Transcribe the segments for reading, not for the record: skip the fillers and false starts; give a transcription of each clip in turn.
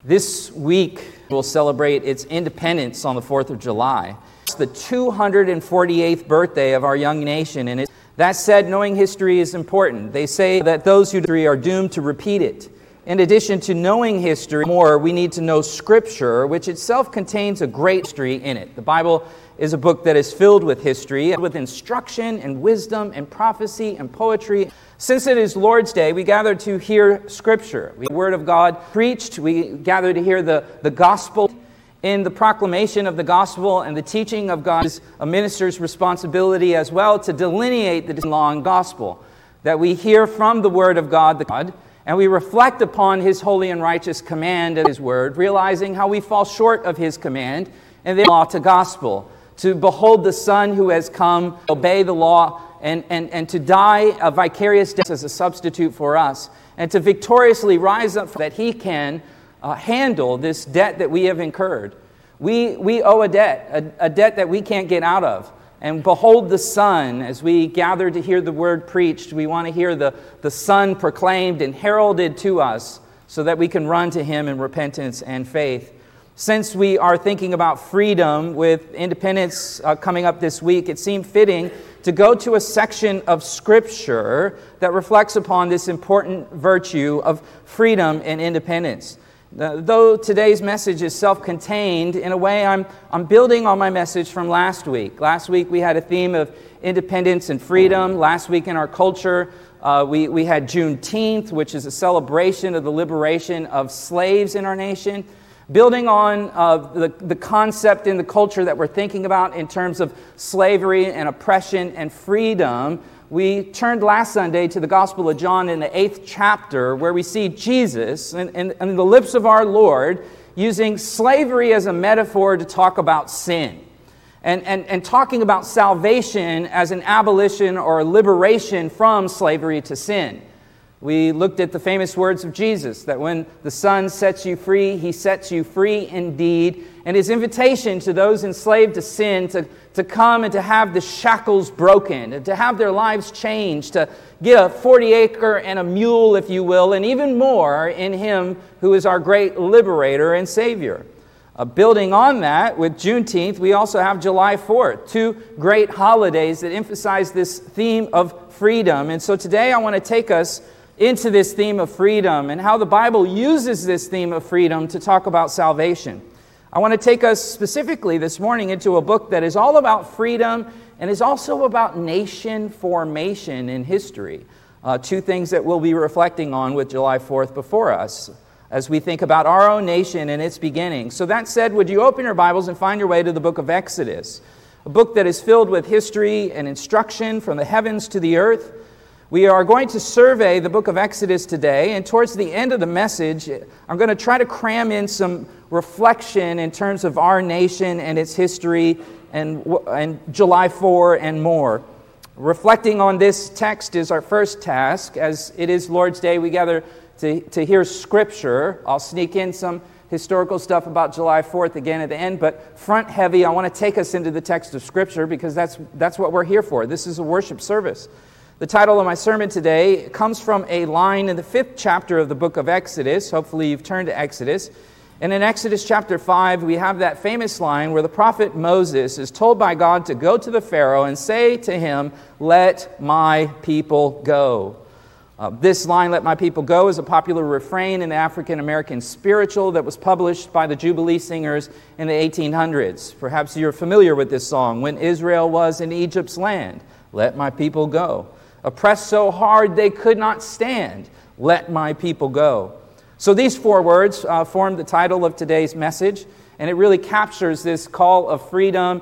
This week will celebrate its independence on the 4th of July. It's the 248th birthday of our young nation, and that said, knowing history is important. They say that those who do are doomed to repeat it. In addition to knowing history more, we need to know Scripture, which itself contains a great history in it. The Bible is a book that is filled with history, with instruction and wisdom and prophecy and poetry. Since it is Lord's Day, we gather to hear Scripture. The Word of God preached. We gather to hear the gospel. In the proclamation of the gospel and the teaching of God is a minister's responsibility as well to delineate the law and gospel, that we hear from the Word of God, and we reflect upon His holy and righteous command and His Word, realizing how we fall short of His command, and then law to gospel, to behold the Son who has come, obey the law, and to die a vicarious death as a substitute for us, and to victoriously rise up so that He can handle this debt that we have incurred. We owe a debt that we can't get out of. And behold the Son, as we gather to hear the Word preached, we want to hear the Son proclaimed and heralded to us so that we can run to Him in repentance and faith. Since we are thinking about freedom with independence coming up this week, it seemed fitting to go to a section of Scripture that reflects upon this important virtue of freedom and independence. Though today's message is self-contained, in a way I'm building on my message from last week. Last week we had a theme of independence and freedom. Last week in our culture we had Juneteenth, which is a celebration of the liberation of slaves in our nation. Building on the concept in the culture that we're thinking about in terms of slavery and oppression and freedom, we turned last Sunday to the Gospel of John in the 8th chapter, where we see Jesus in the lips of our Lord using slavery as a metaphor to talk about sin, and talking about salvation as an abolition or a liberation from slavery to sin. We looked at the famous words of Jesus, that when the Son sets you free, He sets you free indeed. And His invitation to those enslaved to sin to come and to have the shackles broken, and to have their lives changed, to get a 40-acre and a mule, if you will, and even more in Him who is our great liberator and Savior. Building on that, with Juneteenth, we also have July 4th, two great holidays that emphasize this theme of freedom. And so today I want to take us into this theme of freedom and how the Bible uses this theme of freedom to talk about salvation. I want to take us specifically this morning into a book that is all about freedom and is also about nation formation in history. Two things that we'll be reflecting on with July 4th before us as we think about our own nation and its beginning. So that said, would you open your Bibles and find your way to the book of Exodus, a book that is filled with history and instruction from the heavens to the earth. We are going to survey the book of Exodus today, and towards the end of the message, I'm going to try to cram in some reflection in terms of our nation and its history and July 4 and more. Reflecting on this text is our first task. As it is Lord's Day, we gather to hear Scripture. I'll sneak in some historical stuff about July 4th again at the end, but front heavy, I want to take us into the text of Scripture because that's what we're here for. This is a worship service. The title of my sermon today comes from a line in the 5th chapter of the book of Exodus. Hopefully you've turned to Exodus. And in Exodus chapter 5, we have that famous line where the prophet Moses is told by God to go to the Pharaoh and say to him, "Let my people go." This line, "Let my people go," is a popular refrain in the African-American spiritual that was published by the Jubilee Singers in the 1800s. Perhaps you're familiar with this song. When Israel was in Egypt's land, let my people go. Oppressed so hard they could not stand, let my people go. So these four words form the title of today's message, and it really captures this call of freedom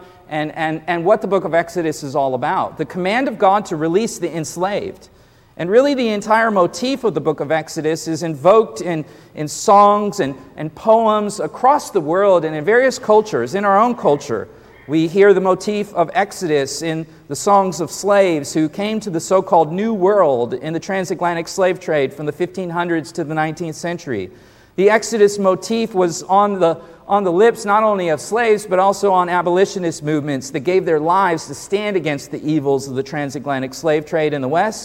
and what the book of Exodus is all about. The command of God to release the enslaved. And really the entire motif of the book of Exodus is invoked in songs and poems across the world and in various cultures. In our own culture, we hear the motif of Exodus in the songs of slaves who came to the so-called New World in the transatlantic slave trade from the 1500s to the 19th century. The Exodus motif was on the lips not only of slaves, but also on abolitionist movements that gave their lives to stand against the evils of the transatlantic slave trade in the West,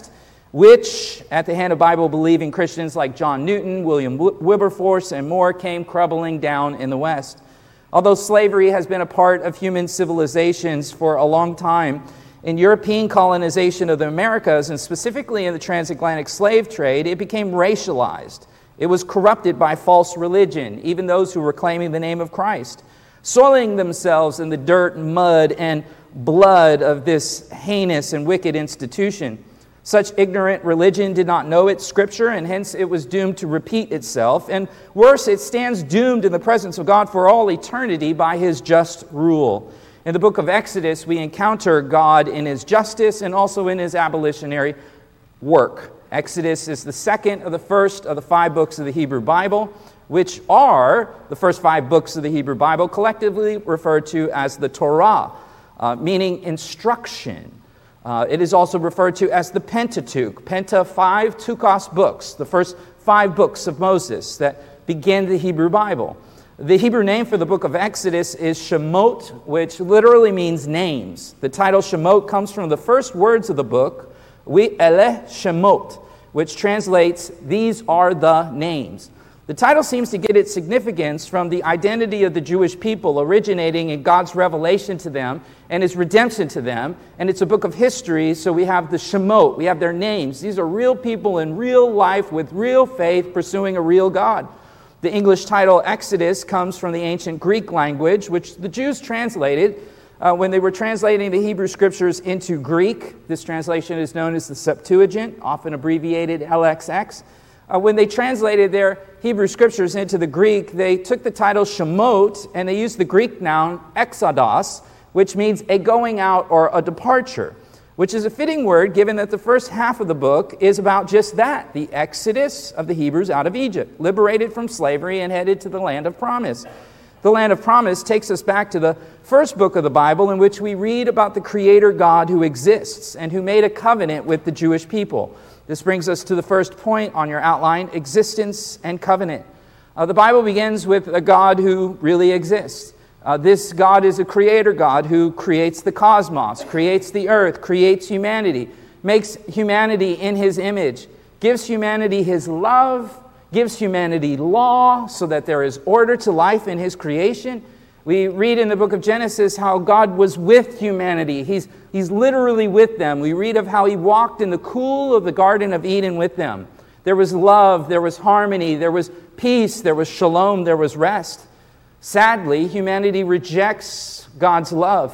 which, at the hand of Bible-believing Christians like John Newton, William Wilberforce, and more, came crumbling down in the West. Although slavery has been a part of human civilizations for a long time, in European colonization of the Americas, and specifically in the transatlantic slave trade, it became racialized. It was corrupted by false religion, even those who were claiming the name of Christ, soiling themselves in the dirt, mud, and blood of this heinous and wicked institution. Such ignorant religion did not know its scripture, and hence it was doomed to repeat itself. And worse, it stands doomed in the presence of God for all eternity by his just rule. In the book of Exodus, we encounter God in his justice and also in his abolitionary work. Exodus is the second of the first of the 5 books of the Hebrew Bible, which are the first 5 books of the Hebrew Bible, collectively referred to as the Torah, meaning instruction. It is also referred to as the Pentateuch. Penta, 5, Tukos books, the first 5 books of Moses that begin the Hebrew Bible. The Hebrew name for the book of Exodus is Shemot, which literally means names. The title Shemot comes from the first words of the book, Eleh Shemot, which translates, these are the names. The title seems to get its significance from the identity of the Jewish people originating in God's revelation to them and his redemption to them. And it's a book of history, so we have the Shemot, we have their names. These are real people in real life with real faith pursuing a real God. The English title Exodus comes from the ancient Greek language, which the Jews translated when they were translating the Hebrew Scriptures into Greek. This translation is known as the Septuagint, often abbreviated LXX. When they translated their Hebrew Scriptures into the Greek, they took the title Shemot and they used the Greek noun exodos, which means a going out or a departure, which is a fitting word given that the first half of the book is about just that, the exodus of the Hebrews out of Egypt, liberated from slavery and headed to the land of promise. The land of promise takes us back to the first book of the Bible in which we read about the Creator God who exists and who made a covenant with the Jewish people. This brings us to the first point on your outline, existence and covenant. The Bible begins with a God who really exists. This God is a creator God who creates the cosmos, creates the earth, creates humanity, makes humanity in his image, gives humanity his love, gives humanity law so that there is order to life in his creation. We read in the book of Genesis how God was with humanity. He's literally with them. We read of how he walked in the cool of the Garden of Eden with them. There was love, there was harmony, there was peace, there was shalom, there was rest. Sadly, humanity rejects God's love,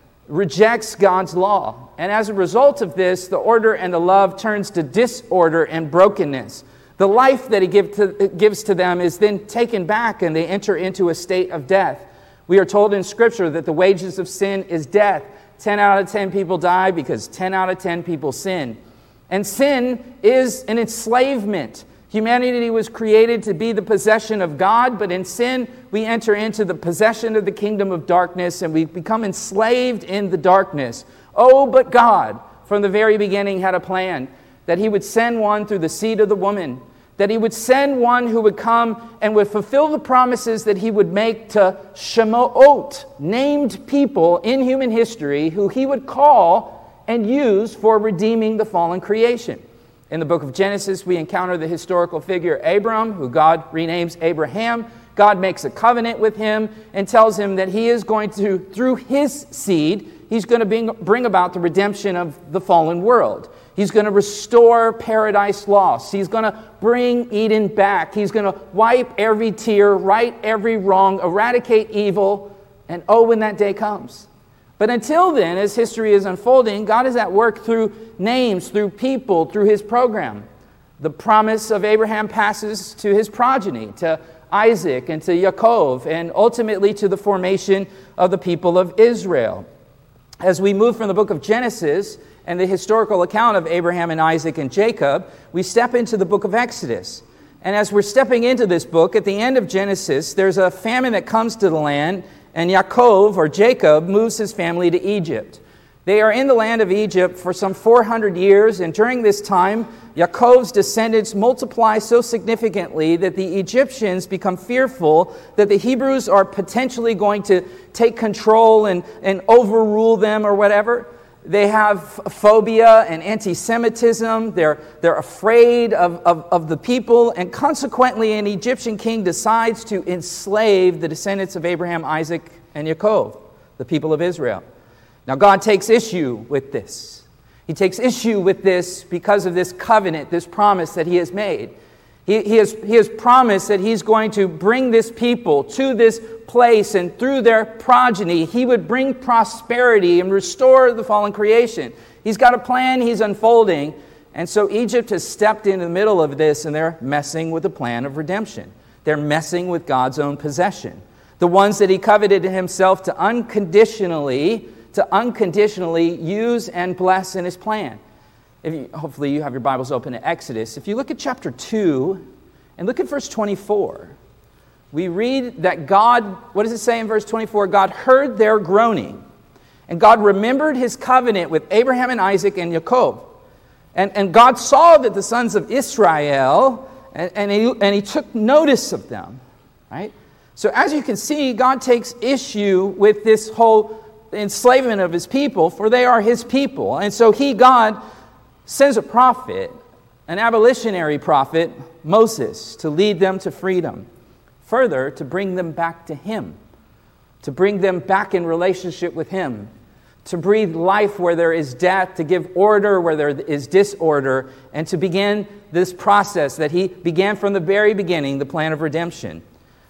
rejects God's law. And as a result of this, the order and the love turns to disorder and brokenness. The life that he gives to them is then taken back and they enter into a state of death. We are told in Scripture that the wages of sin is death. 10 out of 10 people die because 10 out of 10 people sin. And sin is an enslavement. Humanity was created to be the possession of God, but in sin, we enter into the possession of the kingdom of darkness, and we become enslaved in the darkness. Oh, but God, from the very beginning, had a plan that he would send one through the seed of the woman, that he would send one who would come and would fulfill the promises that he would make to Shemot, named people in human history who he would call and use for redeeming the fallen creation. In the book of Genesis, we encounter the historical figure Abram, who God renames Abraham. God makes a covenant with him and tells him that he is going to, through his seed, he's going to bring about the redemption of the fallen world. He's going to restore paradise lost. He's going to bring Eden back. He's going to wipe every tear, right every wrong, eradicate evil, and oh, when that day comes. But until then, as history is unfolding, God is at work through names, through people, through his program. The promise of Abraham passes to his progeny, to Isaac and to Yaakov, and ultimately to the formation of the people of Israel. As we move from the book of Genesis and the historical account of Abraham and Isaac and Jacob, we step into the book of Exodus. And as we're stepping into this book, at the end of Genesis, there's a famine that comes to the land, and Yaakov, or Jacob, moves his family to Egypt. They are in the land of Egypt for some 400 years, and during this time, Yaakov's descendants multiply so significantly that the Egyptians become fearful that the Hebrews are potentially going to take control and overrule them or whatever. They have phobia and anti-Semitism. They're afraid of the people. And consequently, an Egyptian king decides to enslave the descendants of Abraham, Isaac, and Jacob, the people of Israel. Now, God takes issue with this. He takes issue with this because of this covenant, this promise that he has made. He has promised that he's going to bring this people to this place, and through their progeny, he would bring prosperity and restore the fallen creation. He's got a plan he's unfolding, and so Egypt has stepped into the middle of this, and they're messing with the plan of redemption. They're messing with God's own possession. The ones that he coveted himself to unconditionally use and bless in his plan. Hopefully you have your Bibles open to Exodus. If you look at chapter 2 and look at verse 24, we read that God, what does it say in verse 24? God heard their groaning, and God remembered his covenant with Abraham and Isaac and Jacob. And God saw that the sons of Israel, and he took notice of them, right? So as you can see, God takes issue with this whole enslavement of his people, for they are his people. And so God sends a prophet, an abolitionary prophet, Moses, to lead them to freedom. Further, to bring them back to him, to bring them back in relationship with him, to breathe life where there is death, to give order where there is disorder, and to begin this process that he began from the very beginning, the plan of redemption.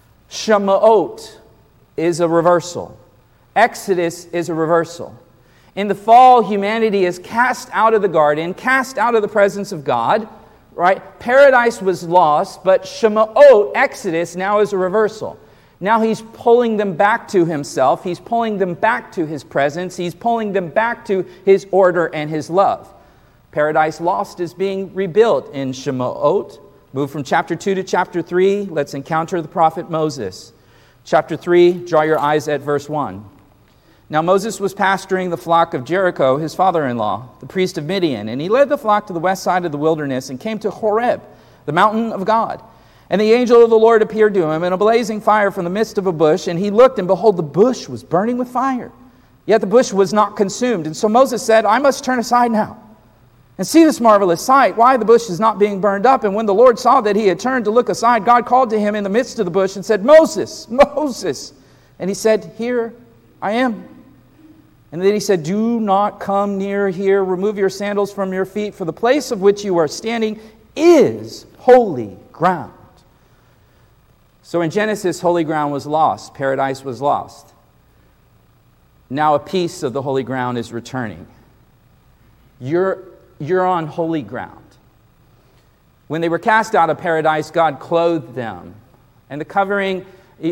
Shema'ot is a reversal. Exodus is a reversal. In the fall, humanity is cast out of the garden, cast out of the presence of God, right? Paradise was lost, but Shema'ot, Exodus, now is a reversal. Now he's pulling them back to himself. He's pulling them back to his presence. He's pulling them back to his order and his love. Paradise lost is being rebuilt in Shema'ot. Move from chapter 2 to chapter 3. Let's encounter the prophet Moses. Chapter 3, draw your eyes at verse 1. Now Moses was pasturing the flock of Jericho, his father-in-law, the priest of Midian, and he led the flock to the west side of the wilderness and came to Horeb, the mountain of God. And the angel of the Lord appeared to him in a blazing fire from the midst of a bush, and he looked, and behold, the bush was burning with fire. Yet the bush was not consumed. And so Moses said, I must turn aside now and see this marvelous sight, why the bush is not being burned up. And when the Lord saw that he had turned to look aside, God called to him in the midst of the bush and said, Moses, Moses. And he said, Here I am. And then he said, Do not come near here. Remove your sandals from your feet, for the place of which you are standing is holy ground. So in Genesis, holy ground was lost. Paradise was lost. Now a piece of the holy ground is returning. You're on holy ground. When they were cast out of paradise, God clothed them. And the covering,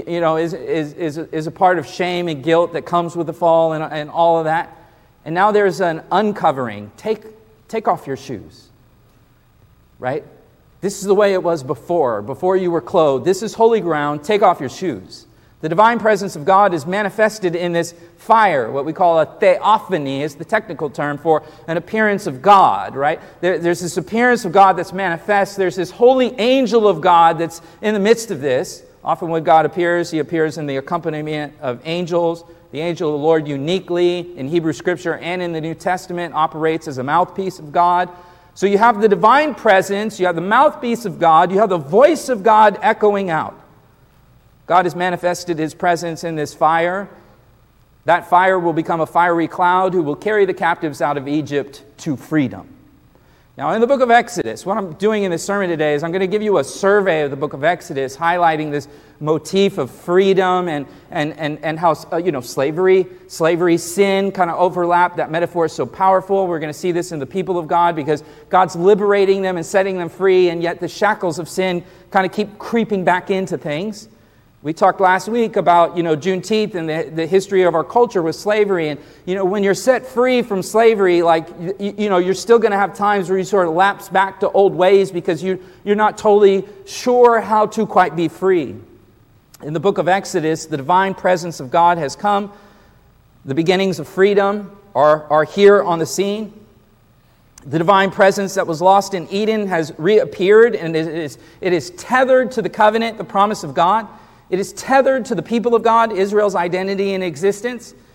is a part of shame and guilt that comes with the fall and all of that. And now there's an uncovering. Take off your shoes. Right? This is the way it was before you were clothed. This is holy ground. Take off your shoes. The divine presence of God is manifested in this fire, what we call a theophany is the technical term for an appearance of God, right? There's this appearance of God that's manifest. There's this holy angel of God that's in the midst of this. Often when God appears, he appears in the accompaniment of angels. The angel of the Lord uniquely in Hebrew Scripture and in the New Testament operates as a mouthpiece of God. So you have the divine presence, you have the mouthpiece of God, you have the voice of God echoing out. God has manifested his presence in this fire. That fire will become a fiery cloud who will carry the captives out of Egypt to freedom. Now, in the book of Exodus, what I'm doing in this sermon today is I'm going to give you a survey of the book of Exodus, highlighting this motif of freedom and how slavery, sin kind of overlap. That metaphor is so powerful. We're going to see this in the people of God because God's liberating them and setting them free, and yet the shackles of sin kind of keep creeping back into things. We talked last week about, Juneteenth and the history of our culture with slavery. And, when you're set free from slavery, you're still going to have times where you sort of lapse back to old ways because you're not totally sure how to quite be free. In the book of Exodus, the divine presence of God has come. The beginnings of freedom are here on the scene. The divine presence that was lost in Eden has reappeared, and it is tethered to the covenant, the promise of God. It is tethered to the people of God, Israel's identity and existence.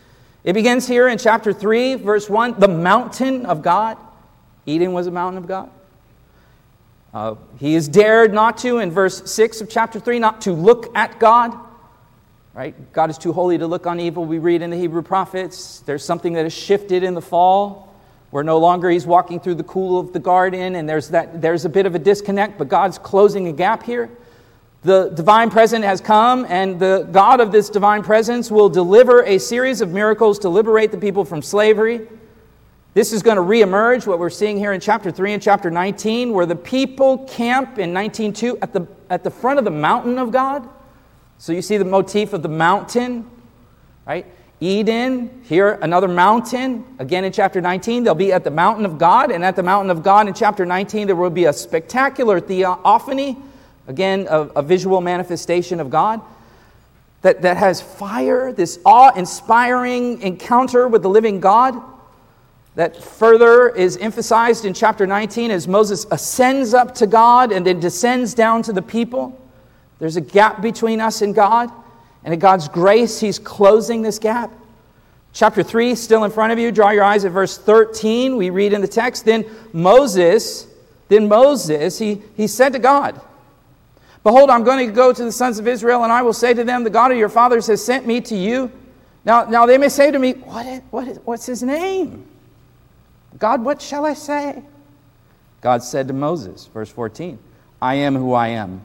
It begins here in chapter 3, verse 1, the mountain of God. Eden was a mountain of God. He is dared not to, in verse 6 of chapter 3, not to look at God. Right? God is too holy to look on evil, we read in the Hebrew prophets. There's something that has shifted in the fall, where no longer he's walking through the cool of the garden, and there's a bit of a disconnect, but God's closing a gap here. The divine presence has come, and the God of this divine presence will deliver a series of miracles to liberate the people from slavery. This is going to reemerge, what we're seeing here in chapter 3 and chapter 19, where the people camp in 19:2 at the front of the mountain of God. So you see the motif of the mountain, right? Eden, here another mountain. Again in chapter 19, they'll be at the mountain of God. And at the mountain of God in chapter 19, there will be a spectacular theophany. Again, a visual manifestation of God that has fire, this awe-inspiring encounter with the living God that further is emphasized in chapter 19 as Moses ascends up to God and then descends down to the people. There's a gap between us and God, and in God's grace, he's closing this gap. Chapter 3, still in front of you, draw your eyes at verse 13. We read in the text, Then Moses, he said to God, Behold, I'm going to go to the sons of Israel, and I will say to them, The God of your fathers has sent me to you. Now they may say to me, what's his name? God, what shall I say? God said to Moses, verse 14, I am who I am.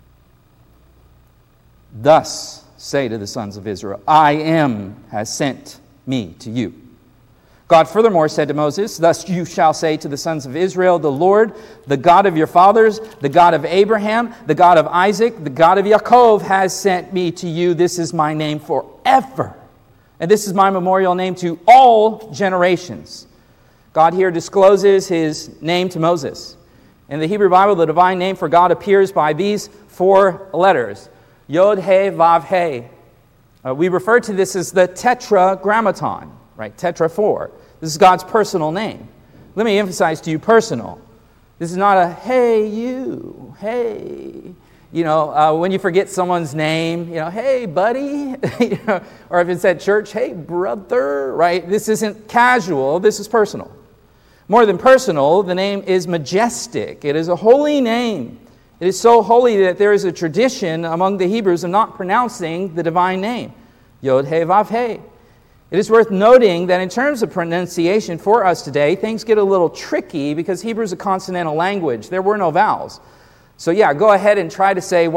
Thus say to the sons of Israel, I am has sent me to you. God furthermore said to Moses, Thus you shall say to the sons of Israel, The Lord, the God of your fathers, the God of Abraham, the God of Isaac, the God of Yaakov has sent me to you. This is my name forever. And this is my memorial name to all generations. God here discloses his name to Moses. In the Hebrew Bible, the divine name for God appears by these 4 letters. Yod, He, Vav, He. We refer to this as the Tetragrammaton, right? Tetra 4. This is God's personal name. Let me emphasize to you personal. This is not a, hey, you, hey. When you forget someone's name, hey, buddy. Or if it's at church, hey, brother, right? This isn't casual. This is personal. More than personal, the name is majestic. It is a holy name. It is so holy that there is a tradition among the Hebrews of not pronouncing the divine name. Yod, He, Vav, He. It is worth noting that in terms of pronunciation for us today, things get a little tricky because Hebrew is a consonantal language. There were no vowels. So yeah, go ahead and try to say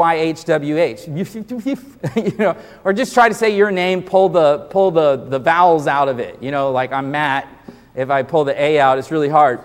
YHWH. Or just try to say your name, pull the vowels out of it. Like I'm Matt. If I pull the A out, it's really hard.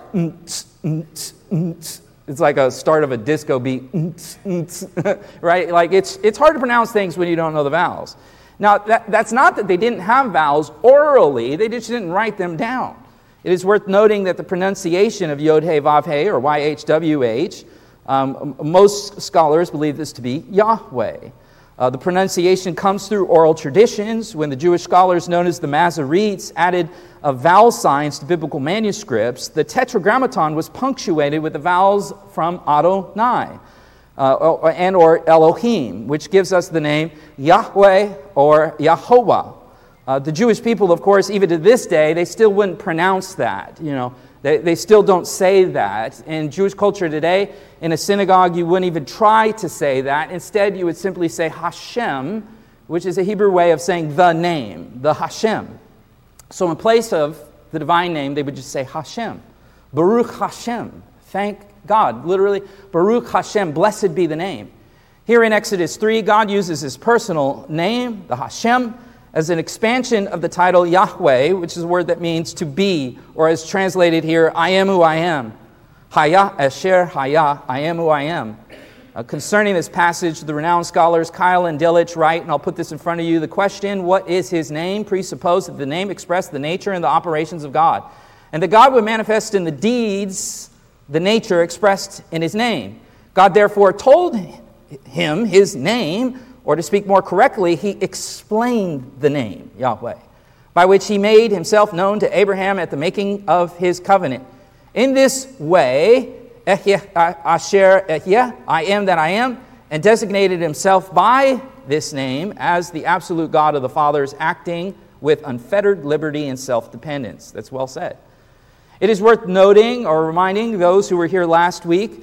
It's like a start of a disco beat, right? Like it's hard to pronounce things when you don't know the vowels. Now, that's not that they didn't have vowels orally, they just didn't write them down. It is worth noting that the pronunciation of Yod, He, Vav, He, or YHWH, most scholars believe this to be Yahweh. The pronunciation comes through oral traditions. When the Jewish scholars known as the Masoretes added vowel signs to biblical manuscripts, the Tetragrammaton was punctuated with the vowels from Adonai or Elohim, which gives us the name Yahweh or Yahovah. The Jewish people, of course, even to this day, they still wouldn't pronounce that. They still don't say that. In Jewish culture today, in a synagogue, you wouldn't even try to say that. Instead, you would simply say Hashem, which is a Hebrew way of saying the name, the Hashem. So in place of the divine name, they would just say Hashem. Baruch Hashem. Thank God. Literally, Baruch Hashem. Blessed be the name. Here in Exodus 3, God uses his personal name, the Hashem, as an expansion of the title Yahweh, which is a word that means to be, or as translated here, I am who I am. Haya Asher Haya, I am who I am. Concerning this passage, the renowned scholars Kyle and Dillich write, and I'll put this in front of you, the question, what is his name, presupposed that the name expressed the nature and the operations of God, and that God would manifest in the deeds the nature expressed in his name. God therefore told him his name, or to speak more correctly, he explained the name, Yahweh, by which he made himself known to Abraham at the making of his covenant. In this way, Ehyeh Asher Ehyeh, I am that I am, and designated himself by this name as the absolute God of the fathers, acting with unfettered liberty and self-dependence. That's well said. It is worth noting or reminding those who were here last week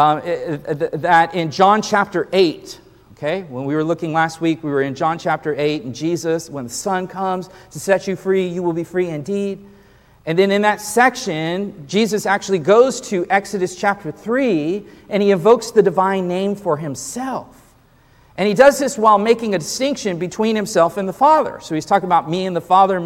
that in John chapter 8, okay, when we were looking last week, we were in John chapter 8, and Jesus, when the Son comes to set you free, you will be free indeed. And then in that section, Jesus actually goes to Exodus chapter 3, and he invokes the divine name for himself. And he does this while making a distinction between himself and the Father. So he's talking about me and the Father,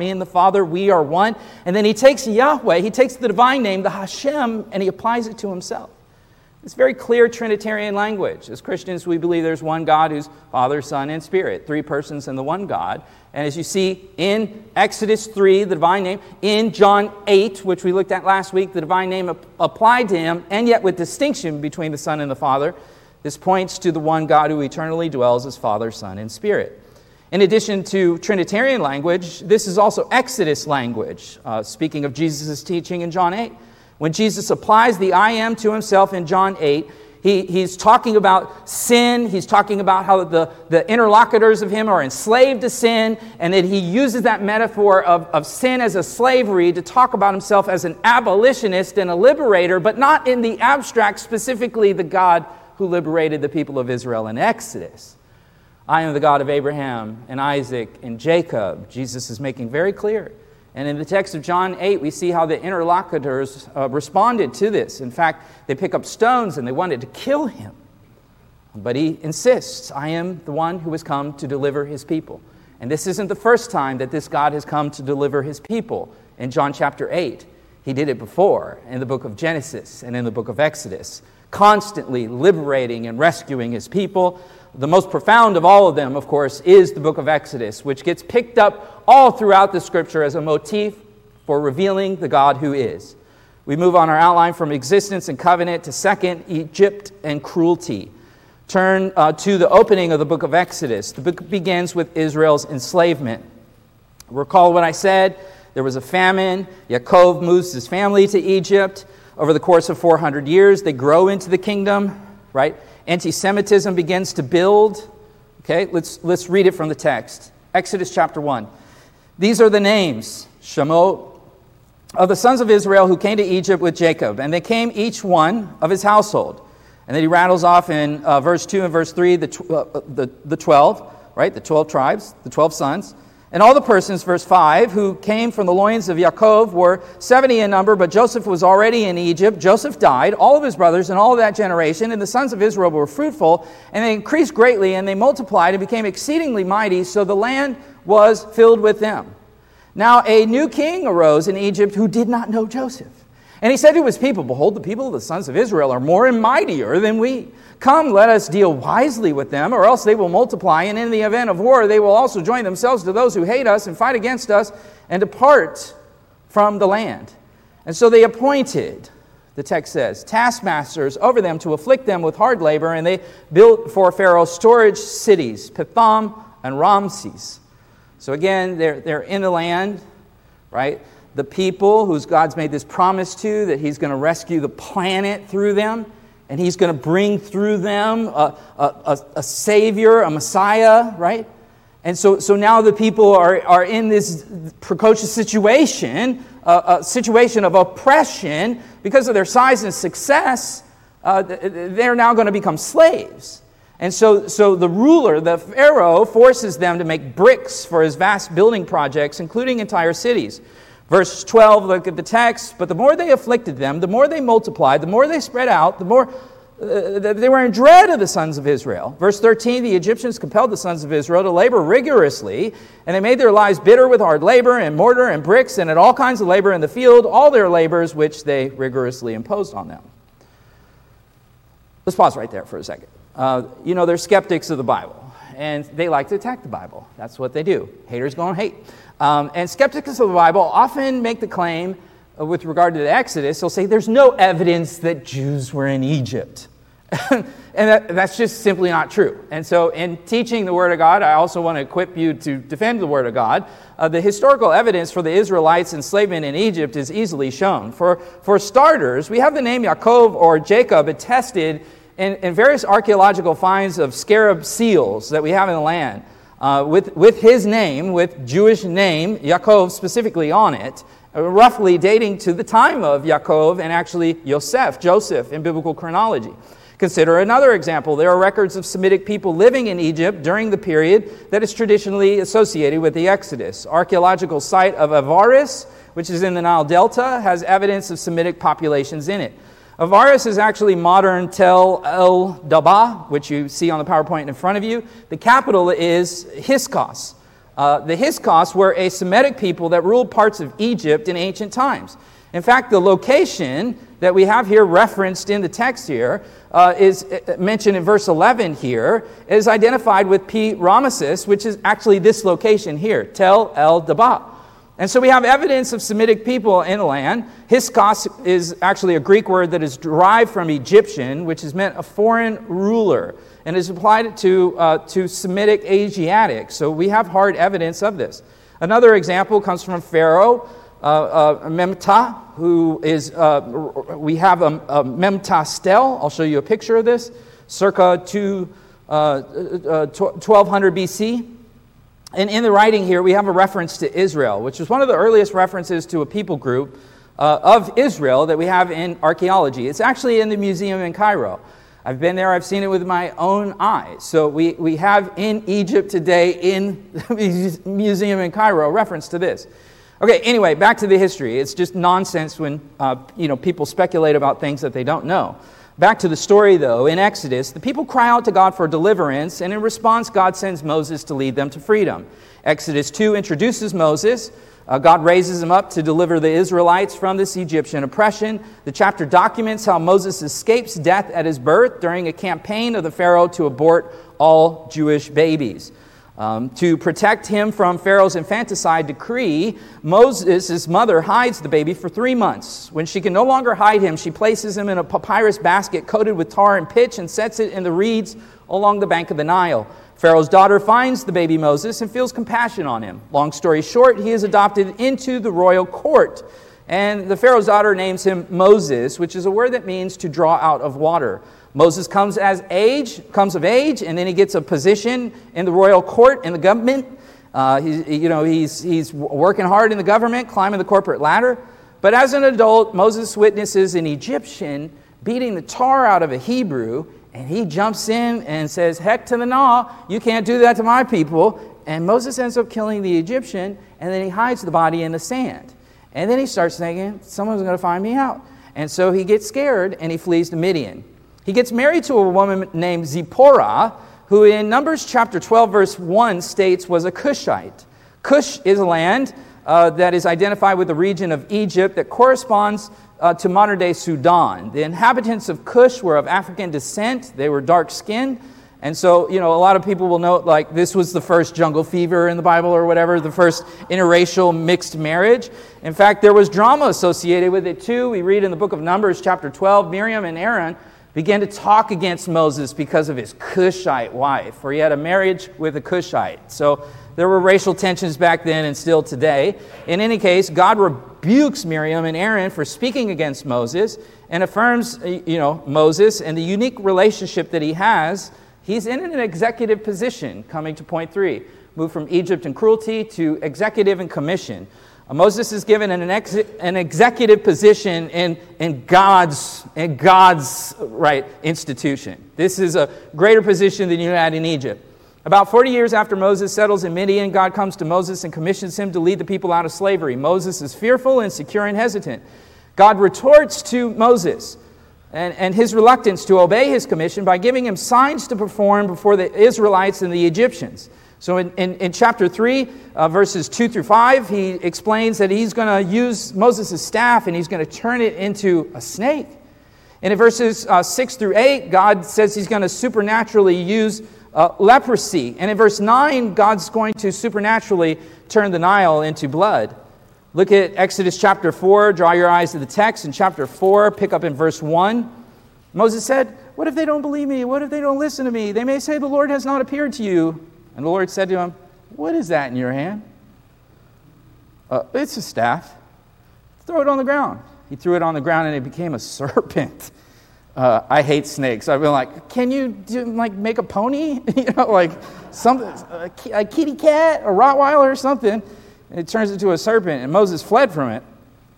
we are one. And then he takes Yahweh, he takes the divine name, the Hashem, and he applies it to himself. It's very clear Trinitarian language. As Christians, we believe there's one God who's Father, Son, and Spirit, three persons in the one God. And as you see in Exodus 3, the divine name, in John 8, which we looked at last week, the divine name applied to him, and yet with distinction between the Son and the Father. This points to the one God who eternally dwells as Father, Son, and Spirit. In addition to Trinitarian language, this is also Exodus language, speaking of Jesus' teaching in John 8. When Jesus applies the I am to himself in John 8, he's talking about sin. He's talking about how the interlocutors of him are enslaved to sin, and that he uses that metaphor of sin as a slavery to talk about himself as an abolitionist and a liberator, but not in the abstract, specifically the God who liberated the people of Israel in Exodus. I am the God of Abraham and Isaac and Jacob. Jesus is making very clear. And in the text of John 8, we see how the interlocutors responded to this. In fact, they pick up stones and they wanted to kill him. But he insists, I am the one who has come to deliver his people. And this isn't the first time that this God has come to deliver his people. In John chapter 8, he did it before in the book of Genesis and in the book of Exodus, constantly liberating and rescuing his people. The most profound of all of them, of course, is the book of Exodus, which gets picked up all throughout the Scripture as a motif for revealing the God who is. We move on our outline from existence and covenant to second, Egypt and cruelty. Turn to the opening of the book of Exodus. The book begins with Israel's enslavement. Recall what I said. There was a famine. Yaakov moves his family to Egypt. Over the course of 400 years, they grow into the kingdom, right? Anti-Semitism begins to build. Okay, let's read it from the text. Exodus chapter 1. These are the names, Shemot, of the sons of Israel who came to Egypt with Jacob. And they came each one of his household. And then he rattles off in verse 2 and verse 3 the 12, right? The 12 tribes, the 12 sons. And all the persons, verse 5, who came from the loins of Yaakov were 70 in number, but Joseph was already in Egypt. Joseph died, all of his brothers and all of that generation, and the sons of Israel were fruitful, and they increased greatly, and they multiplied and became exceedingly mighty, so the land was filled with them. Now a new king arose in Egypt who did not know Joseph. And he said to his people, behold, the people of the sons of Israel are more and mightier than we. Come, let us deal wisely with them, or else they will multiply, and in the event of war they will also join themselves to those who hate us and fight against us and depart from the land. And so they appointed, the text says, taskmasters over them to afflict them with hard labor, and they built for Pharaoh storage cities, Pithom and Ramses. So again, they're in the land, right? The people whose God's made this promise to, that he's going to rescue the planet through them, and he's going to bring through them a Savior, a Messiah, right? And so now the people are in this precocious situation, a situation of oppression. Because of their size and success, they're now going to become slaves. And so the ruler, the Pharaoh, forces them to make bricks for his vast building projects, including entire cities. Verse 12, look at the text. But the more they afflicted them, the more they multiplied, the more they spread out, the more they were in dread of the sons of Israel. Verse 13, the Egyptians compelled the sons of Israel to labor rigorously, and they made their lives bitter with hard labor and mortar and bricks and at all kinds of labor in the field, all their labors which they rigorously imposed on them. Let's pause right there for a second. They're skeptics of the Bible, and they like to attack the Bible. That's what they do. Haters gonna hate. And skeptics of the Bible often make the claim with regard to the Exodus. They'll say there's no evidence that Jews were in Egypt. And that's just simply not true. And so in teaching the Word of God, I also want to equip you to defend the Word of God. The historical evidence for the Israelites' enslavement in Egypt is easily shown. For starters, we have the name Yaakov or Jacob attested in various archaeological finds of scarab seals that we have in the land. with his name, with Jewish name, Yaakov specifically on it, roughly dating to the time of Yaakov and actually Joseph in biblical chronology. Consider another example. There are records of Semitic people living in Egypt during the period that is traditionally associated with the Exodus. Archaeological site of Avaris, which is in the Nile Delta, has evidence of Semitic populations in it. Avaris is actually modern Tel El Dabah, which you see on the PowerPoint in front of you. The capital is Hyksos. The Hyksos were a Semitic people that ruled parts of Egypt in ancient times. In fact, the location that we have here referenced in the text here is mentioned in verse 11 here, is identified with P. Rameses, which is actually this location here, Tel El Dabah. And so we have evidence of Semitic people in the land. Hyksos is actually a Greek word that is derived from Egyptian, which has meant a foreign ruler, and is applied to Semitic Asiatic. So we have hard evidence of this. Another example comes from Pharaoh Memnah, who is, we have a Memnah stele. I'll show you a picture of this, circa 1200 BC. And in the writing here, we have a reference to Israel, which is one of the earliest references to a people group of Israel that we have in archaeology. It's actually in the museum in Cairo. I've been there. I've seen it with my own eyes. So we have in Egypt today, in the museum in Cairo, a reference to this. Okay, anyway, back to the history. It's just nonsense when people speculate about things that they don't know. Back to the story, though. In Exodus, the people cry out to God for deliverance, and in response, God sends Moses to lead them to freedom. Exodus 2 introduces Moses. God raises him up to deliver the Israelites from this Egyptian oppression. The chapter documents how Moses escapes death at his birth during a campaign of the Pharaoh to abort all Jewish babies. To protect him from Pharaoh's infanticide decree, Moses' mother hides the baby for 3 months. When she can no longer hide him, she places him in a papyrus basket coated with tar and pitch and sets it in the reeds along the bank of the Nile. Pharaoh's daughter finds the baby Moses and feels compassion on him. Long story short, he is adopted into the royal court. And the Pharaoh's daughter names him Moses, which is a word that means to draw out of water. Moses comes of age, and then he gets a position in the royal court in the government. He's working hard in the government, climbing the corporate ladder. But as an adult, Moses witnesses an Egyptian beating the tar out of a Hebrew, and he jumps in and says, "Heck to the gnaw, you can't do that to my people." And Moses ends up killing the Egyptian, and then he hides the body in the sand. And then he starts thinking, someone's going to find me out. And so he gets scared, and he flees to Midian. He gets married to a woman named Zipporah, who in Numbers chapter 12, verse 1 states was a Cushite. Cush is a land that is identified with the region of Egypt that corresponds to modern-day Sudan. The inhabitants of Cush were of African descent. They were dark-skinned. And so, a lot of people will note, like, this was the first jungle fever in the Bible or whatever, the first interracial mixed marriage. In fact, there was drama associated with it, too. We read in the book of Numbers chapter 12, Miriam and Aaron began to talk against Moses because of his Cushite wife, for he had a marriage with a Cushite. So there were racial tensions back then and still today. In any case, God rebukes Miriam and Aaron for speaking against Moses and affirms, Moses and the unique relationship that he has. He's in an executive position, coming to point 3. Moved from Egypt and cruelty to executive and commission. Moses is given an executive position in God's institution. This is a greater position than you had in Egypt. About 40 years after Moses settles in Midian, God comes to Moses and commissions him to lead the people out of slavery. Moses is fearful, insecure, and hesitant. God retorts to Moses and his reluctance to obey his commission by giving him signs to perform before the Israelites and the Egyptians. So in chapter 3, verses 2 through 5, he explains that he's going to use Moses' staff and he's going to turn it into a snake. And in verses 6 through 8, God says he's going to supernaturally use leprosy. And in verse 9, God's going to supernaturally turn the Nile into blood. Look at Exodus chapter 4. Draw your eyes to the text. In chapter 4, pick up in verse 1. Moses said, "What if they don't believe me? What if they don't listen to me? They may say the Lord has not appeared to you." And the Lord said to him, "What is that in your hand?" "It's a staff." "Throw it on the ground." He threw it on the ground and it became a serpent. I hate snakes. I've been like, can you make a pony? Something, a kitty cat, a Rottweiler or something. And it turns into a serpent, and Moses fled from it.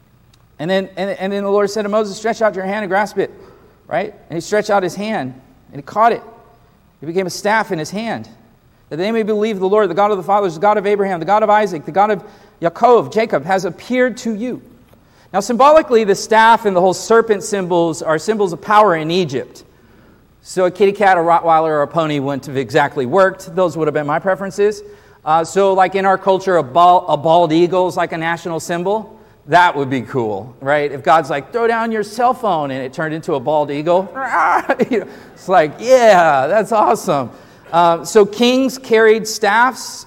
And then the Lord said to Moses, stretch out your hand and grasp it, right? And he stretched out his hand, and he caught it. It became a staff in his hand, that they may believe the Lord, the God of the fathers, the God of Abraham, the God of Isaac, the God of Jacob, has appeared to you. Now, symbolically, the staff and the whole serpent symbols are symbols of power in Egypt. So a kitty cat, a Rottweiler, or a pony wouldn't have exactly worked. Those would have been my preferences. So like in our culture, a bald eagle is like a national symbol. That would be cool, right? If God's like, throw down your cell phone, and it turned into a bald eagle. It's like, yeah, that's awesome. So kings carried staffs.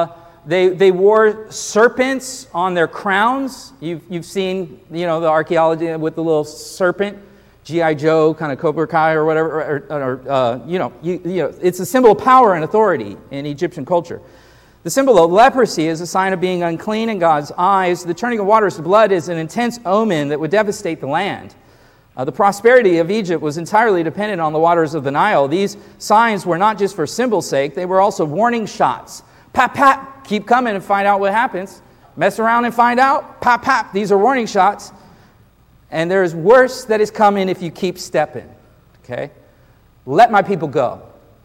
They wore serpents on their crowns. You've seen, the archaeology with the little serpent, G.I. Joe, kind of Cobra Kai or whatever. It's a symbol of power and authority in Egyptian culture. The symbol of leprosy is a sign of being unclean in God's eyes. The turning of waters to blood is an intense omen that would devastate the land. The prosperity of Egypt was entirely dependent on the waters of the Nile. These signs were not just for symbol's sake, they were also warning shots. Pap, pap, keep coming and find out what happens. Mess around and find out. Pap, pap, these are warning shots. And there's worse that is coming if you keep stepping. Okay? Let my people go.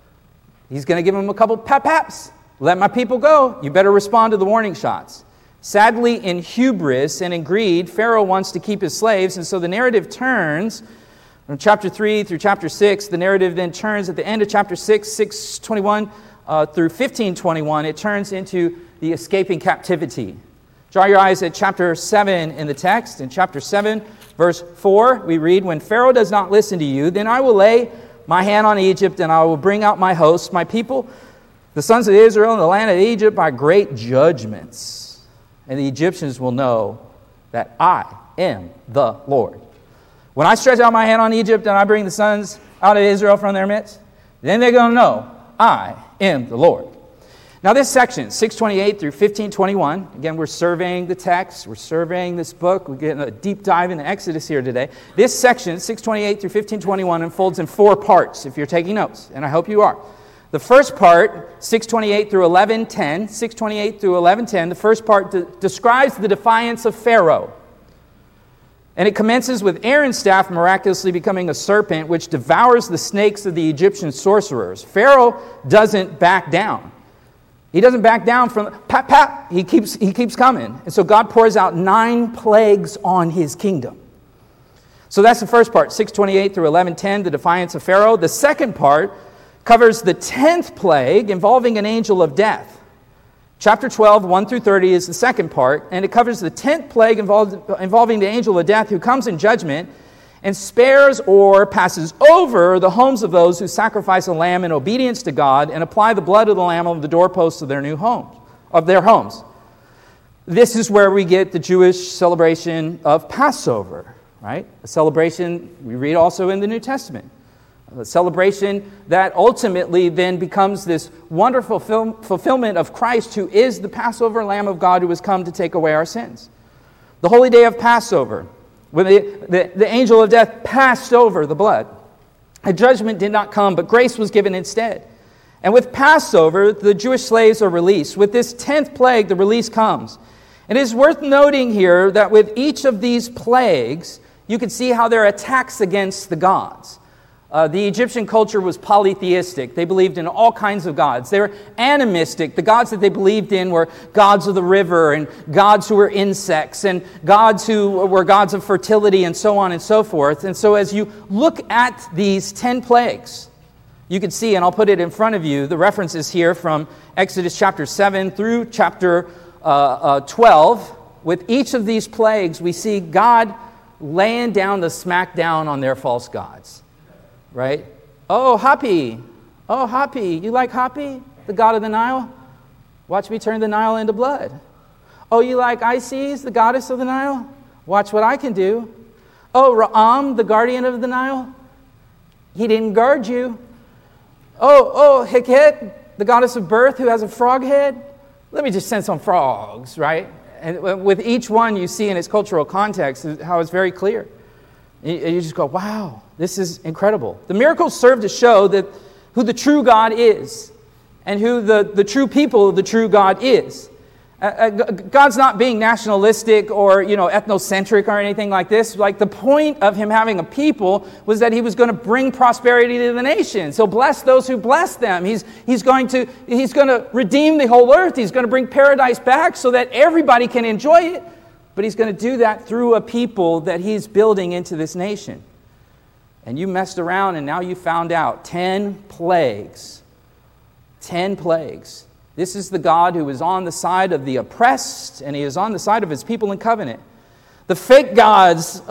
He's going to give them a couple pap, paps. Let my people go. You better respond to the warning shots. Sadly, in hubris and in greed, Pharaoh wants to keep his slaves, and so the narrative turns from chapter 3 through chapter 6. The narrative then turns at the end of chapter 6, 6:21 through 15:21. It turns into the escaping captivity. Draw your eyes at chapter 7 in the text. In chapter 7, verse 4, we read, when Pharaoh does not listen to you, then I will lay my hand on Egypt, and I will bring out my hosts, my people, the sons of Israel, in the land of Egypt by great judgments. And the Egyptians will know that I am the Lord. When I stretch out my hand on Egypt and I bring the sons out of Israel from their midst, then they're going to know I am the Lord. Now this section, 6:28 through 15:21, again, we're surveying the text, we're surveying this book, we're getting a deep dive into Exodus here today. This section, 6:28 through 15:21, unfolds in 4 parts, if you're taking notes, and I hope you are. The first part, 6:28 through 11:10, 6:28 through 11:10, the first part describes the defiance of Pharaoh. And it commences with Aaron's staff miraculously becoming a serpent, which devours the snakes of the Egyptian sorcerers. Pharaoh doesn't back down. He doesn't back down from pap, pap. He keeps coming. And so God pours out 9 plagues on his kingdom. So that's the first part, 6:28 through 11:10, the defiance of Pharaoh. The second part covers the 10th plague involving an angel of death. Chapter 12, 1 through 30 is the second part, and it covers the 10th plague involving the angel of death who comes in judgment and spares or passes over the homes of those who sacrifice a lamb in obedience to God and apply the blood of the lamb on the doorposts of their homes. This is where we get the Jewish celebration of Passover, right? A celebration we read also in the New Testament. A celebration that ultimately then becomes this wonderful fulfillment of Christ, who is the Passover Lamb of God who has come to take away our sins. The holy day of Passover, when the angel of death passed over the blood. A judgment did not come, but grace was given instead. And with Passover, the Jewish slaves are released. With this 10th plague, the release comes. And it is worth noting here that with each of these plagues, you can see how they're attacks against the gods. The Egyptian culture was polytheistic. They believed in all kinds of gods. They were animistic. The gods that they believed in were gods of the river and gods who were insects and gods who were gods of fertility and so on and so forth. And so as you look at these 10 plagues, you can see, and I'll put it in front of you, the references here from Exodus chapter 7 through chapter 12. With each of these plagues, we see God laying down the smackdown on their false gods. Right? Oh, Hapi. Oh, Hapi. You like Hapi, the god of the Nile? Watch me turn the Nile into blood. Oh, you like Isis, the goddess of the Nile? Watch what I can do. Oh, Ra'am, the guardian of the Nile? He didn't guard you. Oh, Heket, the goddess of birth who has a frog head? Let me just send some frogs, right? And with each one you see in its cultural context how it's very clear. And you just go, wow, this is incredible. The miracles serve to show that who the true God is and who the true people of the true God is. God's not being nationalistic or, ethnocentric or anything like this. Like, the point of him having a people was that he was going to bring prosperity to the nations. He'll bless those who bless them. He's going to redeem the whole earth. He's going to bring paradise back so that everybody can enjoy it. But he's going to do that through a people that he's building into this nation. And you messed around and now you found out 10 plagues. 10 plagues. This is the God who is on the side of the oppressed, and he is on the side of his people in covenant. The fake gods,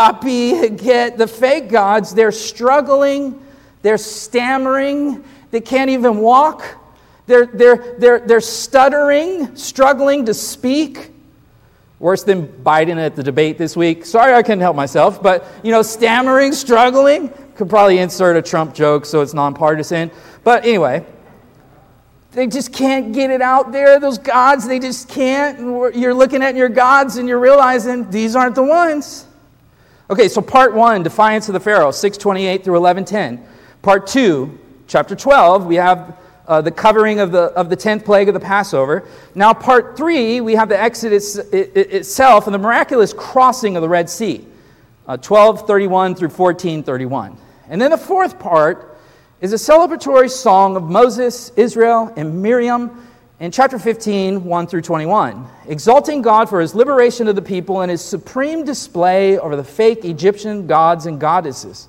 the fake gods, they're struggling, they're stammering, they can't even walk, they're stuttering, struggling to speak. Worse than Biden at the debate this week. Sorry, I couldn't help myself, but, stammering, struggling. Could probably insert a Trump joke so it's nonpartisan. But anyway, they just can't get it out there. Those gods, they just can't. And you're looking at your gods and you're realizing these aren't the ones. Okay, so part 1, defiance of the Pharaoh, 6:28 through 11:10. Part 2, chapter 12, we have the covering of the 10th plague of the Passover. Now part 3, we have the Exodus itself and the miraculous crossing of the Red Sea, 12:31 through 14:31. And then the fourth part is a celebratory song of Moses, Israel, and Miriam in chapter 15, 1 through 21, exalting God for his liberation of the people and his supreme display over the fake Egyptian gods and goddesses.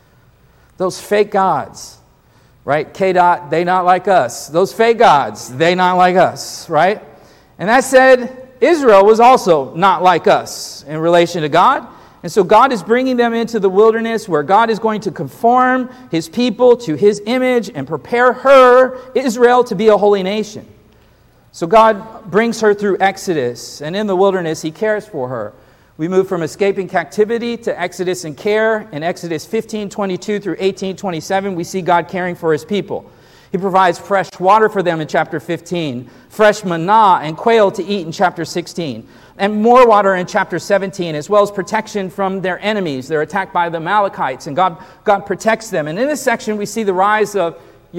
Those fake gods, right? K-Dot, they not like us. Those fake gods, they not like us, right? And that said, Israel was also not like us in relation to God. And so God is bringing them into the wilderness where God is going to conform his people to his image and prepare her, Israel, to be a holy nation. So God brings her through Exodus, and in the wilderness he cares for her. We move from escaping captivity to Exodus and care. In Exodus 15:22 through 18:27, we see God caring for his people. He provides fresh water for them in chapter 15, fresh manna and quail to eat in chapter 16, and more water in chapter 17, as well as protection from their enemies. They're attacked by the Amalekites, and God protects them. And in this section, we see the rise of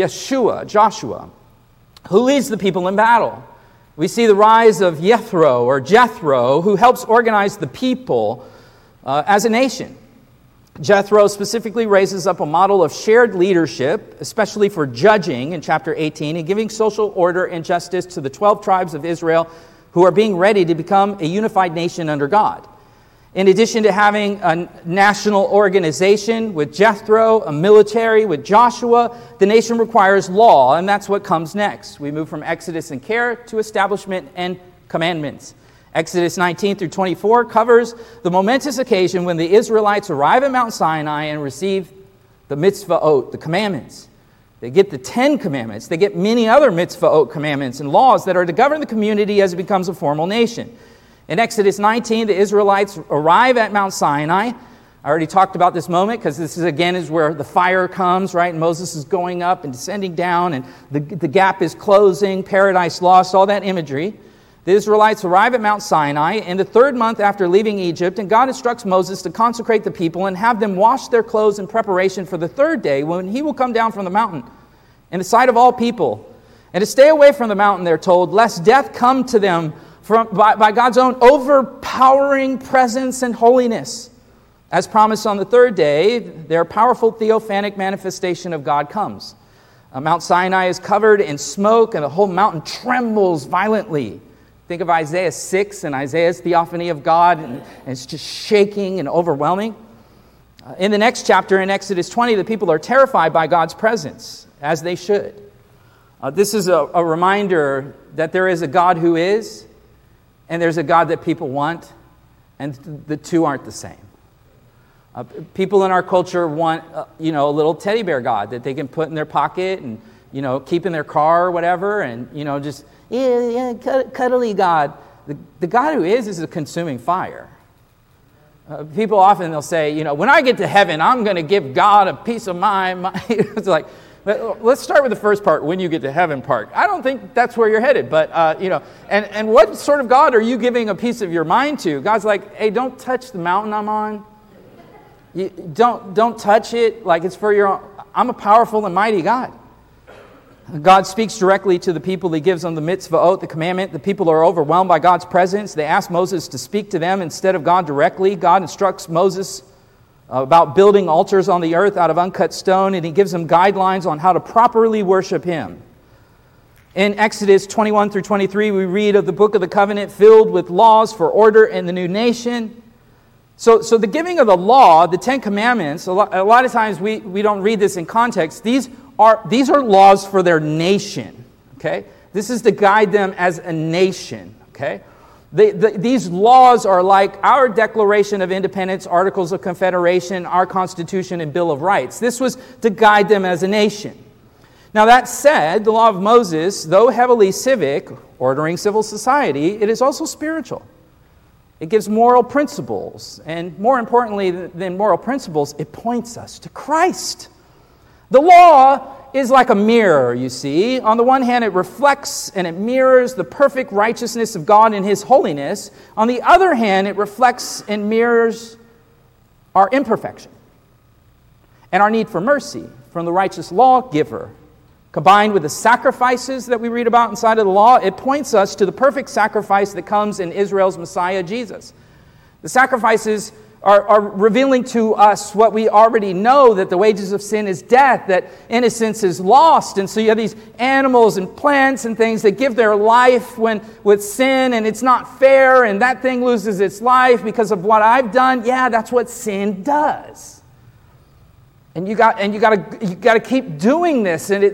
Joshua, who leads the people in battle. We see the rise of Jethro, who helps organize the people as a nation. Jethro specifically raises up a model of shared leadership, especially for judging in chapter 18, and giving social order and justice to the 12 tribes of Israel who are being ready to become a unified nation under God. In addition to having a national organization with Jethro, a military with Joshua, the nation requires law, and that's what comes next. We move from Exodus and care to establishment and commandments. Exodus 19 through 24 covers the momentous occasion when the Israelites arrive at Mount Sinai and receive the mitzvahot, the commandments. They get the 10 commandments. They get many other mitzvahot commandments and laws that are to govern the community as it becomes a formal nation. In Exodus 19, the Israelites arrive at Mount Sinai. I already talked about this moment because this is where the fire comes, right? And Moses is going up and descending down, and the gap is closing, paradise lost, all that imagery. The Israelites arrive at Mount Sinai in the 3rd month after leaving Egypt, and God instructs Moses to consecrate the people and have them wash their clothes in preparation for the 3rd day when he will come down from the mountain in the sight of all people. And to stay away from the mountain, they're told, lest death come to them by God's own overpowering presence and holiness. As promised on the 3rd day, their powerful theophanic manifestation of God comes. Mount Sinai is covered in smoke, and the whole mountain trembles violently. Think of Isaiah 6 and Isaiah's theophany of God, and it's just shaking and overwhelming. In the next chapter, in Exodus 20, the people are terrified by God's presence, as they should. This is a reminder that there is a God who is, and there's a God that people want, and the two aren't the same. People in our culture want, a little teddy bear God that they can put in their pocket and, keep in their car or whatever, and, just... cuddly God. The God who is a consuming fire. People often, they'll say, when I get to heaven, I'm going to give God a piece of my mind. It's like, let's start with the first part, when you get to heaven part. I don't think that's where you're headed, but, and what sort of God are you giving a piece of your mind to? God's like, hey, don't touch the mountain I'm on. Don't touch it like it's for your own. I'm a powerful and mighty God. God speaks directly to the people. He gives them the mitzvot, the commandment. The people are overwhelmed by God's presence. They ask Moses to speak to them instead of God directly. God instructs Moses about building altars on the earth out of uncut stone, and he gives them guidelines on how to properly worship him. In Exodus 21 through 23, we read of the book of the covenant filled with laws for order in the new nation. So the giving of the law, the Ten Commandments, a lot of times we don't read this in context. These are laws for their nation, okay? This is to guide them as a nation, okay? These laws are like our Declaration of Independence, Articles of Confederation, our Constitution, and Bill of Rights. This was to guide them as a nation. Now that said, the law of Moses, though heavily civic, ordering civil society, it is also spiritual. It gives moral principles, and more importantly than moral principles, it points us to Christ. The law is like a mirror, you see. On the one hand, it reflects and it mirrors the perfect righteousness of God in his holiness. On the other hand, it reflects and mirrors our imperfection and our need for mercy from the righteous lawgiver. Combined with the sacrifices that we read about inside of the law, it points us to the perfect sacrifice that comes in Israel's Messiah, Jesus. The sacrifices are revealing to us what we already know, that the wages of sin is death, that innocence is lost. And so you have these animals and plants and things that give their life with sin, and it's not fair, and that thing loses its life because of what I've done. Yeah, that's what sin does. And you got to keep doing this, and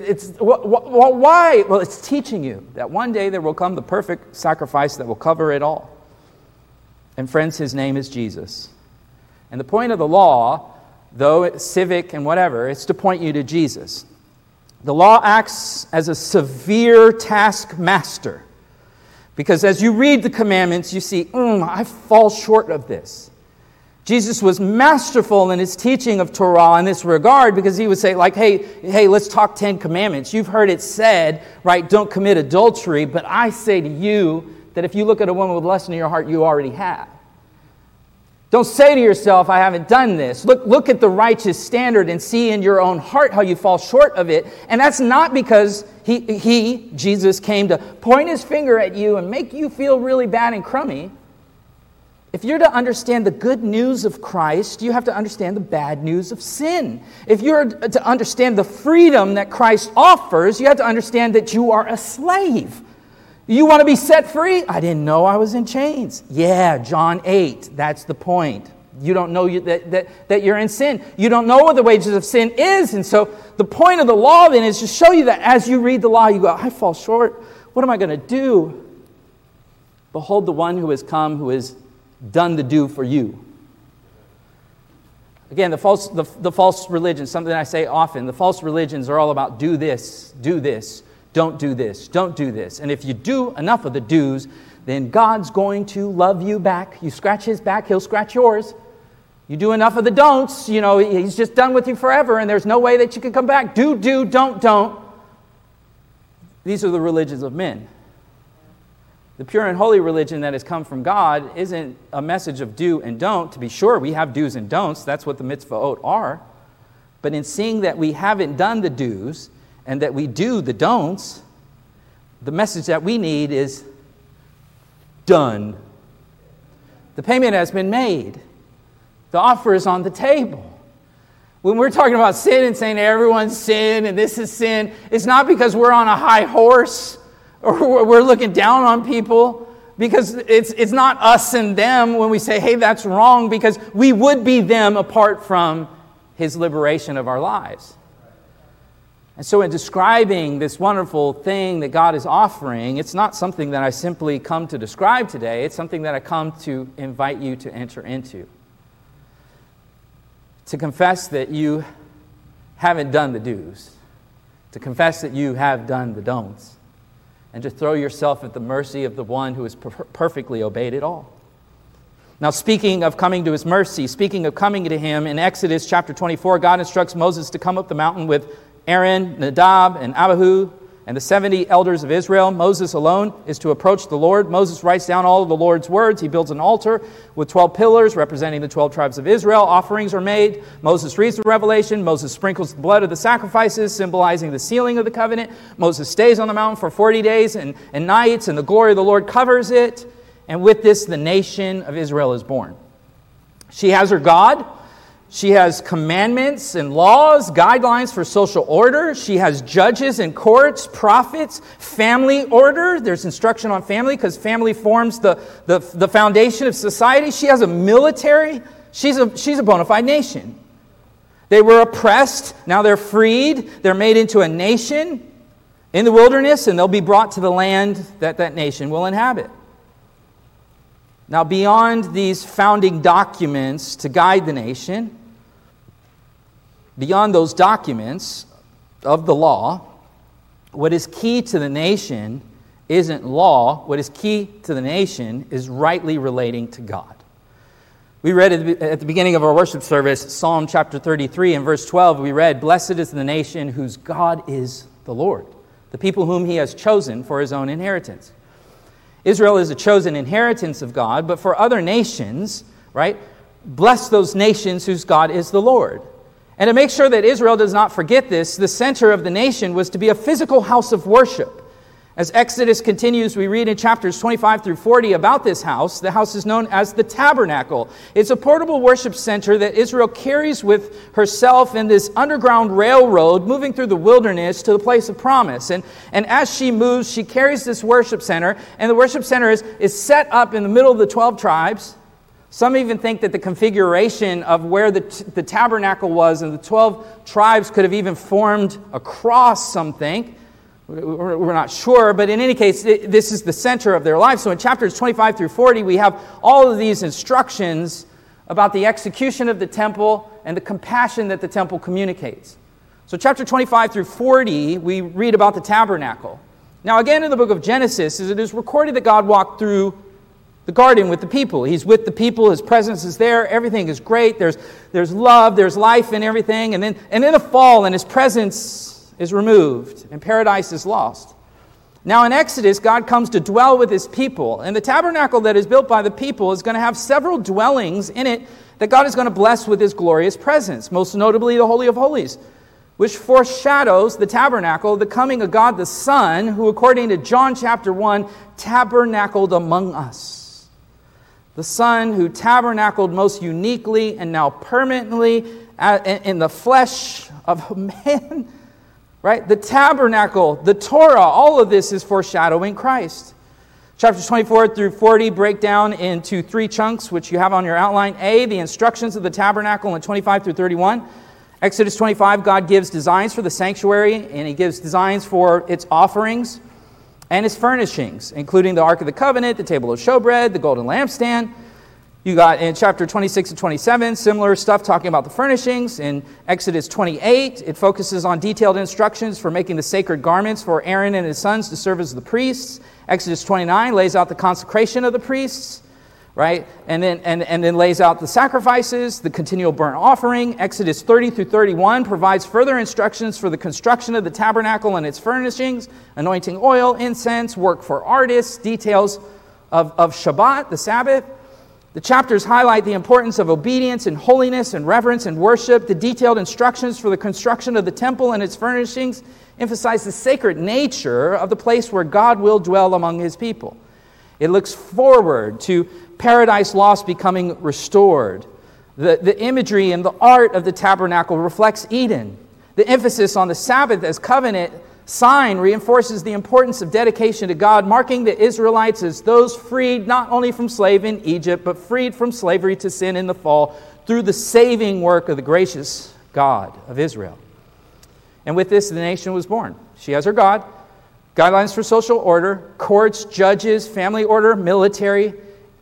why? Well, it's teaching you that one day there will come the perfect sacrifice that will cover it all. And friends, his name is Jesus. And the point of the law, though it's civic and whatever, it's to point you to Jesus. The law acts as a severe taskmaster, because as you read the commandments, you see, I fall short of this. Jesus was masterful in his teaching of Torah in this regard, because he would say, like, hey, let's talk 10 commandments. You've heard it said, right, don't commit adultery, but I say to you that if you look at a woman with lust in your heart, you already have. Don't say to yourself, I haven't done this. Look at the righteous standard and see in your own heart how you fall short of it. And that's not because Jesus, came to point his finger at you and make you feel really bad and crummy. If you're to understand the good news of Christ, you have to understand the bad news of sin. If you're to understand the freedom that Christ offers, you have to understand that you are a slave. You want to be set free? I didn't know I was in chains. Yeah, John 8, that's the point. You don't know that you're in sin. You don't know what the wages of sin is. And so the point of the law then is to show you that as you read the law, you go, I fall short. What am I going to do? Behold the one who has come, who has done the do for you. Again, the false religions, something I say often, the false religions are all about do this, don't do this, don't do this. And if you do enough of the do's, then God's going to love you back. You scratch his back, he'll scratch yours. You do enough of the don'ts, he's just done with you forever, and there's no way that you can come back. Do, don't. These are the religions of men. The pure and holy religion that has come from God isn't a message of do and don't. To be sure, we have do's and don'ts. That's what the mitzvot are. But in seeing that we haven't done the do's and that we do the don'ts, the message that we need is done. The payment has been made. The offer is on the table. When we're talking about sin and saying everyone's sin and this is sin, it's not because we're on a high horse or we're looking down on people, because it's not us and them when we say, hey, that's wrong, because we would be them apart from his liberation of our lives. And so in describing this wonderful thing that God is offering, it's not something that I simply come to describe today. It's something that I come to invite you to enter into. To confess that you haven't done the do's. To confess that you have done the don'ts. And to throw yourself at the mercy of the one who has perfectly obeyed it all. Now, speaking of coming to his mercy, speaking of coming to him, in Exodus chapter 24, God instructs Moses to come up the mountain with Aaron, Nadab, and Abihu, and the 70 elders of Israel. Moses alone is to approach the Lord. Moses writes down all of the Lord's words. He builds an altar with 12 pillars representing the 12 tribes of Israel. Offerings are made. Moses reads the revelation. Moses sprinkles the blood of the sacrifices, symbolizing the sealing of the covenant. Moses stays on the mountain for 40 days and nights, and the glory of the Lord covers it. And with this, the nation of Israel is born. She has her God. She has commandments and laws, guidelines for social order. She has judges and courts, prophets, family order. There's instruction on family because family forms the foundation of society. She has a military. She's a bona fide nation. They were oppressed. Now they're freed. They're made into a nation in the wilderness, and they'll be brought to the land that that nation will inhabit. Now, beyond these founding documents to guide the nation, beyond those documents of the law, what is key to the nation isn't law. What is key to the nation is rightly relating to God. We read at the beginning of our worship service, Psalm chapter 33 and verse 12, we read, "Blessed is the nation whose God is the Lord, the people whom he has chosen for his own inheritance." Israel is a chosen inheritance of God, but for other nations, right, bless those nations whose God is the Lord. And to make sure that Israel does not forget this, the center of the nation was to be a physical house of worship. As Exodus continues, we read in chapters 25 through 40 about this house. The house is known as the tabernacle. It's a portable worship center that Israel carries with herself in this underground railroad moving through the wilderness to the place of promise. And as she moves, she carries this worship center, and the worship center is set up in the middle of the 12 tribes. Some even think that the configuration of where the tabernacle was and the 12 tribes could have even formed across something. We're not sure, but in any case, this is the center of their life. So in chapters 25 through 40, we have all of these instructions about the execution of the temple and the compassion that the temple communicates. So chapter 25 through 40, we read about the tabernacle. Now again, in the book of Genesis, it is recorded that God walked through the garden with the people. He's with the people. His presence is there. Everything is great. There's love. There's life in everything. And then in the fall, and his presence is removed, and paradise is lost. Now in Exodus, God comes to dwell with his people, and the tabernacle that is built by the people is going to have several dwellings in it that God is going to bless with his glorious presence, most notably the Holy of Holies, which foreshadows the tabernacle, the coming of God the Son, who according to John chapter 1, tabernacled among us. The Son who tabernacled most uniquely and now permanently in the flesh of a man. Right? The tabernacle, the Torah, all of this is foreshadowing Christ. Chapters 24 through 40 break down into three chunks, which you have on your outline. A, the instructions of the tabernacle in 25 through 31. Exodus 25, God gives designs for the sanctuary, and he gives designs for its offerings and its furnishings, including the Ark of the Covenant, the table of showbread, the golden lampstand. You got in chapter 26 and 27, similar stuff talking about the furnishings. In Exodus 28, it focuses on detailed instructions for making the sacred garments for Aaron and his sons to serve as the priests. Exodus 29 lays out the consecration of the priests, right? And then lays out the sacrifices, the continual burnt offering. Exodus 30 through 31 provides further instructions for the construction of the tabernacle and its furnishings, anointing oil, incense, work for artists, details of Shabbat, the Sabbath. The chapters highlight the importance of obedience and holiness and reverence and worship. The detailed instructions for the construction of the temple and its furnishings emphasize the sacred nature of the place where God will dwell among his people. It looks forward to paradise lost becoming restored. The imagery and the art of the tabernacle reflects Eden. The emphasis on the Sabbath as covenant sign reinforces the importance of dedication to God, marking the Israelites as those freed not only from slavery in Egypt, but freed from slavery to sin in the fall through the saving work of the gracious God of Israel. And with this, the nation was born. She has her God, guidelines for social order, courts, judges, family order, military,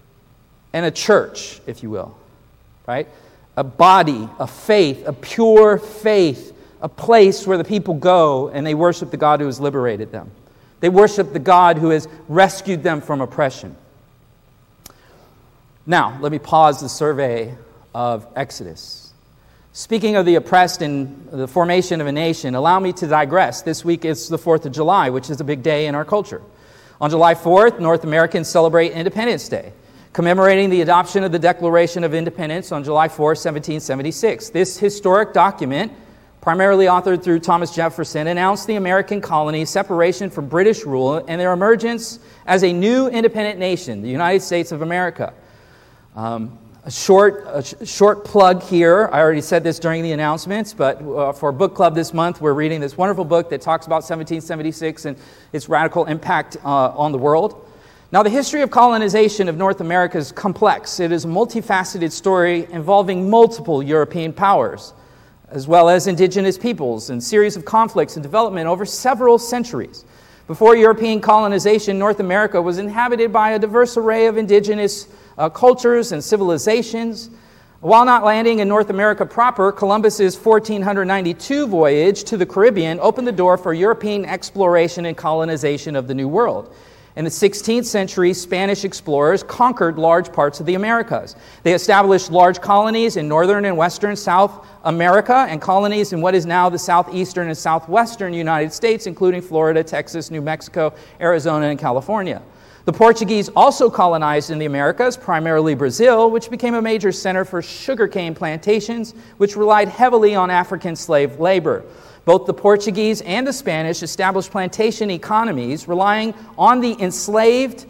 and a church, if you will, right? A body, a faith, a pure faith, a place where the people go and they worship the God who has liberated them. They worship the God who has rescued them from oppression. Now, let me pause the survey of Exodus. Speaking of the oppressed and the formation of a nation, allow me to digress. This week it's the 4th of July, which is a big day in our culture. On July 4th, North Americans celebrate Independence Day, commemorating the adoption of the Declaration of Independence on July 4, 1776. This historic document, primarily authored through Thomas Jefferson, announced the American colonies' separation from British rule and their emergence as a new independent nation, the United States of America. A short plug here. I already said this during the announcements, but for book club this month, we're reading this wonderful book that talks about 1776 and its radical impact on the world. Now, the history of colonization of North America is complex. It is a multifaceted story involving multiple European powers, as well as indigenous peoples, and series of conflicts and development over several centuries. Before European colonization, North America was inhabited by a diverse array of indigenous cultures and civilizations. While not landing in North America proper, Columbus's 1492 voyage to the Caribbean opened the door for European exploration and colonization of the New World. In the 16th century, Spanish explorers conquered large parts of the Americas. They established large colonies in northern and western South America and colonies in what is now the southeastern and southwestern United States, including Florida, Texas, New Mexico, Arizona, and California. The Portuguese also colonized in the Americas, primarily Brazil, which became a major center for sugarcane plantations, which relied heavily on African slave labor. Both the Portuguese and the Spanish established plantation economies relying on slave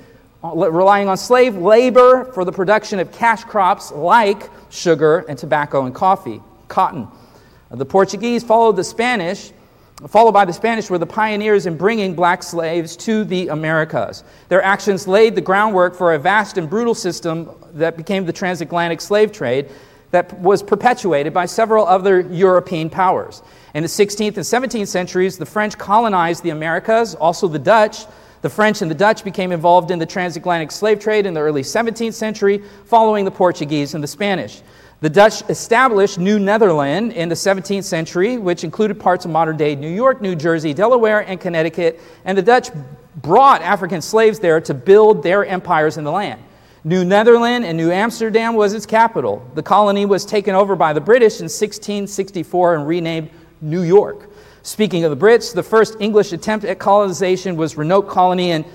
labor for the production of cash crops like sugar and tobacco and cotton. The Portuguese followed by the Spanish were the pioneers in bringing black slaves to the Americas. Their actions laid the groundwork for a vast and brutal system that became the transatlantic slave trade that was perpetuated by several other European powers. In the 16th and 17th centuries, the French colonized the Americas, also the Dutch. The French and the Dutch became involved in the transatlantic slave trade in the early 17th century, following the Portuguese and the Spanish. The Dutch established New Netherland in the 17th century, which included parts of modern-day New York, New Jersey, Delaware, and Connecticut, and the Dutch brought African slaves there to build their empires in the land. New Netherland and New Amsterdam was its capital. The colony was taken over by the British in 1664 and renamed New York. Speaking of the Brits, the first English attempt at colonization was Roanoke Colony in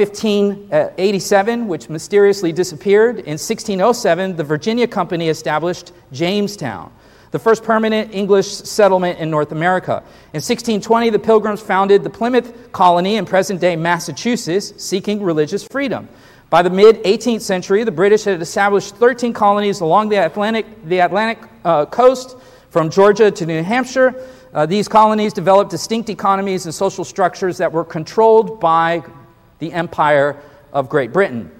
1587, which mysteriously disappeared. In 1607, the Virginia Company established Jamestown, the first permanent English settlement in North America. In 1620, the Pilgrims founded the Plymouth Colony in present-day Massachusetts, seeking religious freedom. By the mid-18th century, the British had established 13 colonies along the Atlantic coast, from Georgia to New Hampshire. These colonies developed distinct economies and social structures that were controlled by the Empire of Great Britain.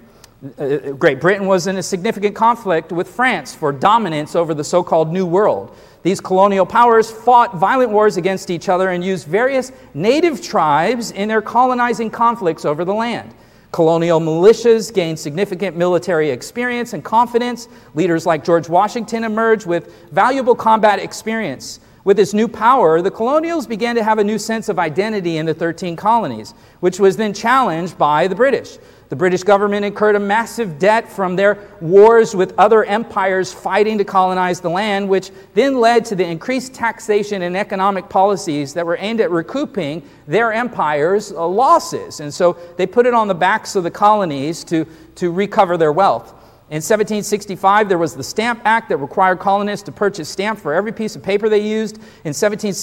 Great Britain was in a significant conflict with France for dominance over the so-called New World. These colonial powers fought violent wars against each other and used various native tribes in their colonizing conflicts over the land. Colonial militias gained significant military experience and confidence. Leaders like George Washington emerged with valuable combat experience. With this new power, the colonials began to have a new sense of identity in the 13 colonies, which was then challenged by the British. The British government incurred a massive debt from their wars with other empires fighting to colonize the land, which then led to the increased taxation and economic policies that were aimed at recouping their empire's losses. And so they put it on the backs of the colonies to recover their wealth. In 1765, there was the Stamp Act that required colonists to purchase stamps for every piece of paper they used. In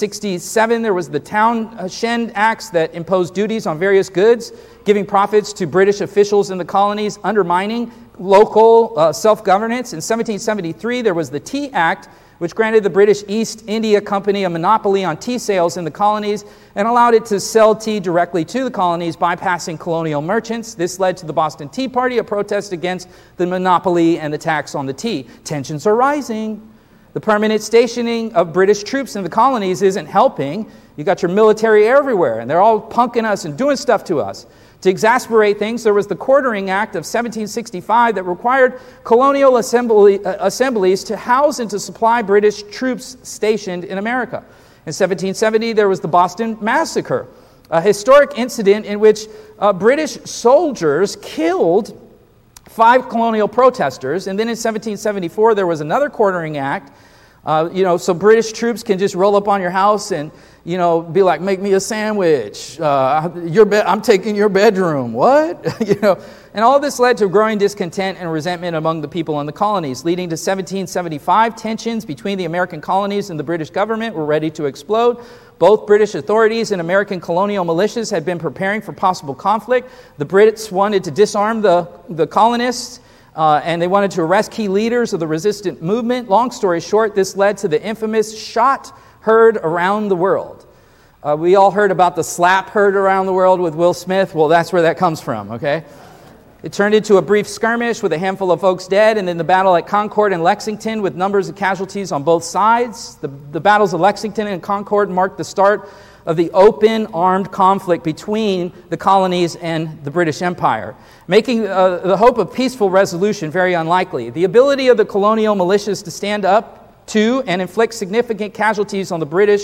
1767, there was the Townshend Acts that imposed duties on various goods, giving profits to British officials in the colonies, undermining local self-governance. In 1773, there was the Tea Act, which granted the British East India Company a monopoly on tea sales in the colonies and allowed it to sell tea directly to the colonies, bypassing colonial merchants. This led to the Boston Tea Party, a protest against the monopoly and the tax on the tea. Tensions are rising. The permanent stationing of British troops in the colonies isn't helping. You got your military everywhere, and they're all punking us and doing stuff to us. To exasperate things, there was the Quartering Act of 1765 that required colonial assemblies to house and to supply British troops stationed in America. In 1770, there was the Boston Massacre, a historic incident in which British soldiers killed 5 colonial protesters. And then in 1774, there was another Quartering Act So British troops can just roll up on your house and, be like, make me a sandwich. I'm taking your bedroom. What? And all this led to growing discontent and resentment among the people in the colonies, leading to 1775. Tensions between the American colonies and the British government were ready to explode. Both British authorities and American colonial militias had been preparing for possible conflict. The Brits wanted to disarm the colonists, and they wanted to arrest key leaders of the resistant movement. Long story short, this led to the infamous shot heard around the world. We all heard about the slap heard around the world with Will Smith. Well, that's where that comes from, okay? It turned into a brief skirmish with a handful of folks dead, and then the battle at Concord and Lexington with numbers of casualties on both sides. The battles of Lexington and Concord marked the start of the open armed conflict between the colonies and the British Empire, making the hope of peaceful resolution very unlikely. The ability of the colonial militias to stand up to and inflict significant casualties on the British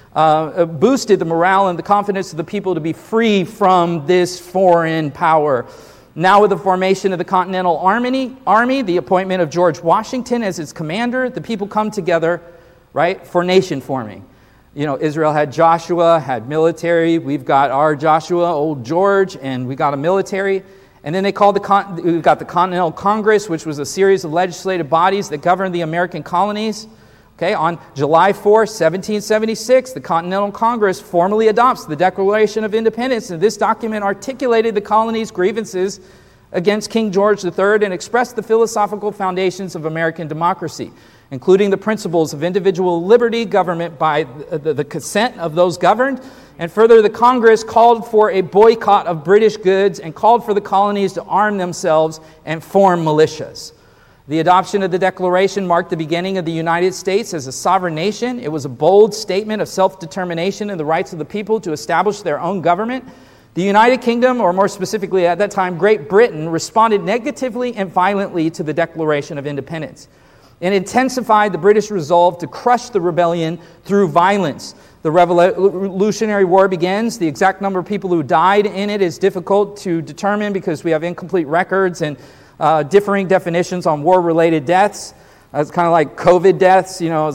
boosted the morale and the confidence of the people to be free from this foreign power. Now with the formation of the Continental Army, the appointment of George Washington as its commander, the people come together, right, for nation forming. Israel had Joshua, had military. We've got our Joshua, old George, and we got a military. And then we've got the Continental Congress, which was a series of legislative bodies that governed the American colonies. Okay, on July 4, 1776, the Continental Congress formally adopts the Declaration of Independence, and this document articulated the colony's grievances against King George III and expressed the philosophical foundations of American democracy, including the principles of individual liberty, government by the consent of those governed. And further, the Congress called for a boycott of British goods and called for the colonies to arm themselves and form militias. The adoption of the Declaration marked the beginning of the United States as a sovereign nation. It was a bold statement of self-determination and the rights of the people to establish their own government. The United Kingdom, or more specifically at that time, Great Britain, responded negatively and violently to the Declaration of Independence. It intensified the British resolve to crush the rebellion through violence. The Revolutionary War begins. The exact number of people who died in it is difficult to determine because we have incomplete records and differing definitions on war-related deaths. It's kind of like COVID deaths,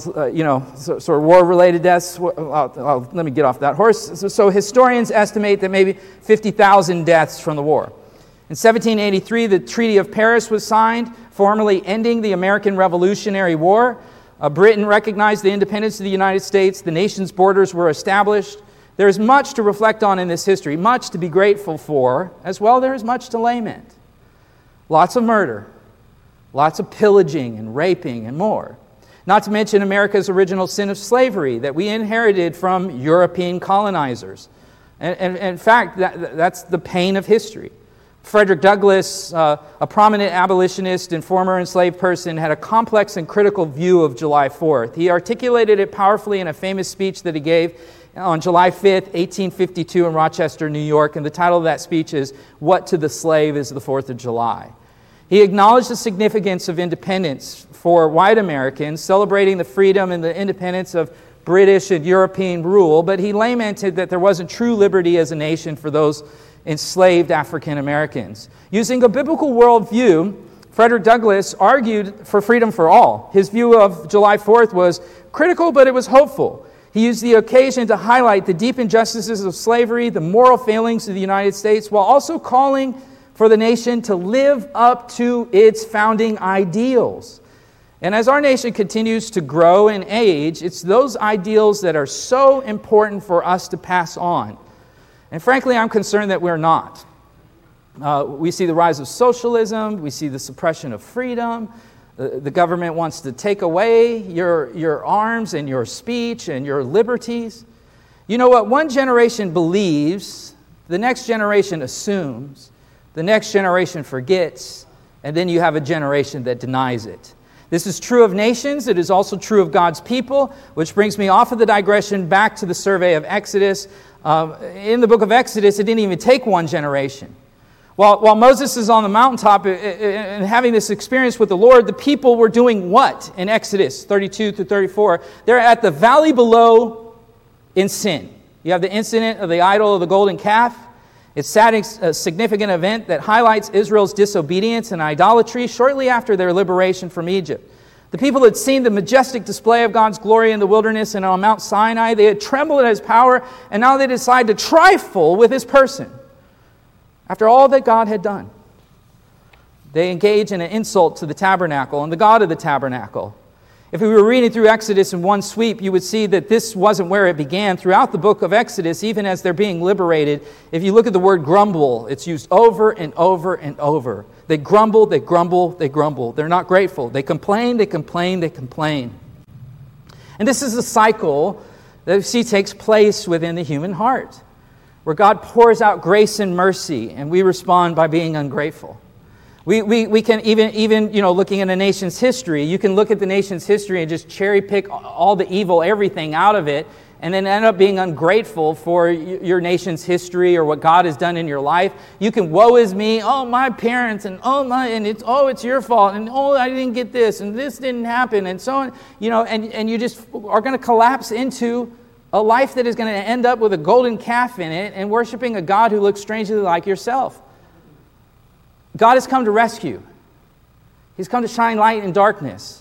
sort of war-related deaths. Let me get off that horse. So historians estimate that maybe 50,000 deaths from the war. In 1783, the Treaty of Paris was signed, formally ending the American Revolutionary War. Britain recognized the independence of the United States. The nation's borders were established. There is much to reflect on in this history, much to be grateful for, as well there is much to lament. Lots of murder, lots of pillaging and raping and more. Not to mention America's original sin of slavery that we inherited from European colonizers. And in fact, that's the pain of history. Frederick Douglass, a prominent abolitionist and former enslaved person, had a complex and critical view of July 4th. He articulated it powerfully in a famous speech that he gave on July 5th, 1852 in Rochester, New York, and the title of that speech is, "What to the Slave is the 4th of July?" He acknowledged the significance of independence for white Americans, celebrating the freedom and the independence of British and European rule, but he lamented that there wasn't true liberty as a nation for those enslaved African Americans. Using a biblical worldview, Frederick Douglass argued for freedom for all. His view of July 4th was critical, but it was hopeful. He used the occasion to highlight the deep injustices of slavery, the moral failings of the United States, while also calling for the nation to live up to its founding ideals. And as our nation continues to grow and age, it's those ideals that are so important for us to pass on. And frankly, I'm concerned that we're not. We see the rise of socialism. We see the suppression of freedom. The government wants to take away your arms and your speech and your liberties. You know what one generation believes, the next generation assumes, the next generation forgets, and then you have a generation that denies it. This is true of nations. It is also true of God's people, which brings me off of the digression back to the survey of Exodus. In the book of Exodus, it didn't even take one generation. While Moses is on the mountaintop and having this experience with the Lord, the people were doing what in Exodus 32 through 34? They're at the valley below in sin. You have the incident of the idol of the golden calf. It's a significant event that highlights Israel's disobedience and idolatry shortly after their liberation from Egypt. The people had seen the majestic display of God's glory in the wilderness and on Mount Sinai. They had trembled at his power, and now they decide to trifle with his person. After all that God had done, they engage in an insult to the tabernacle and the God of the tabernacle. If we were reading through Exodus in one sweep, you would see that this wasn't where it began. Throughout the book of Exodus, even as they're being liberated, if you look at the word grumble, it's used over and over and over. They grumble, they grumble, they grumble. They're not grateful. They complain, they complain, they complain. And this is a cycle that we see takes place within the human heart, where God pours out grace and mercy, and we respond by being ungrateful. We can even looking at a nation's history, you can look at the nation's history and just cherry pick all the evil, everything out of it, and then end up being ungrateful for your nation's history or what God has done in your life. You can woe is me, my parents, and it's your fault, and I didn't get this, and this didn't happen, and so on, and you just are going to collapse into a life that is going to end up with a golden calf in it and worshiping a God who looks strangely like yourself. God has come to rescue. He's come to shine light in darkness.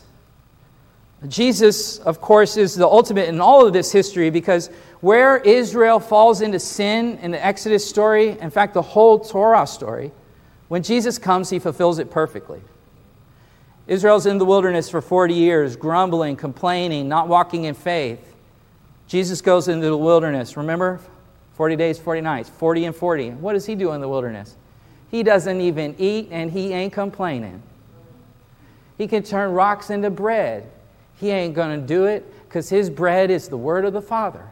Jesus, of course, is the ultimate in all of this history, because where Israel falls into sin in the Exodus story, in fact, the whole Torah story, when Jesus comes, he fulfills it perfectly. Israel's in the wilderness for 40 years, grumbling, complaining, not walking in faith. Jesus goes into the wilderness. Remember? 40 days, 40 nights, 40 and 40. What does he do in the wilderness? He doesn't even eat, and he ain't complaining. He can turn rocks into bread. He ain't going to do it because his bread is the word of the Father.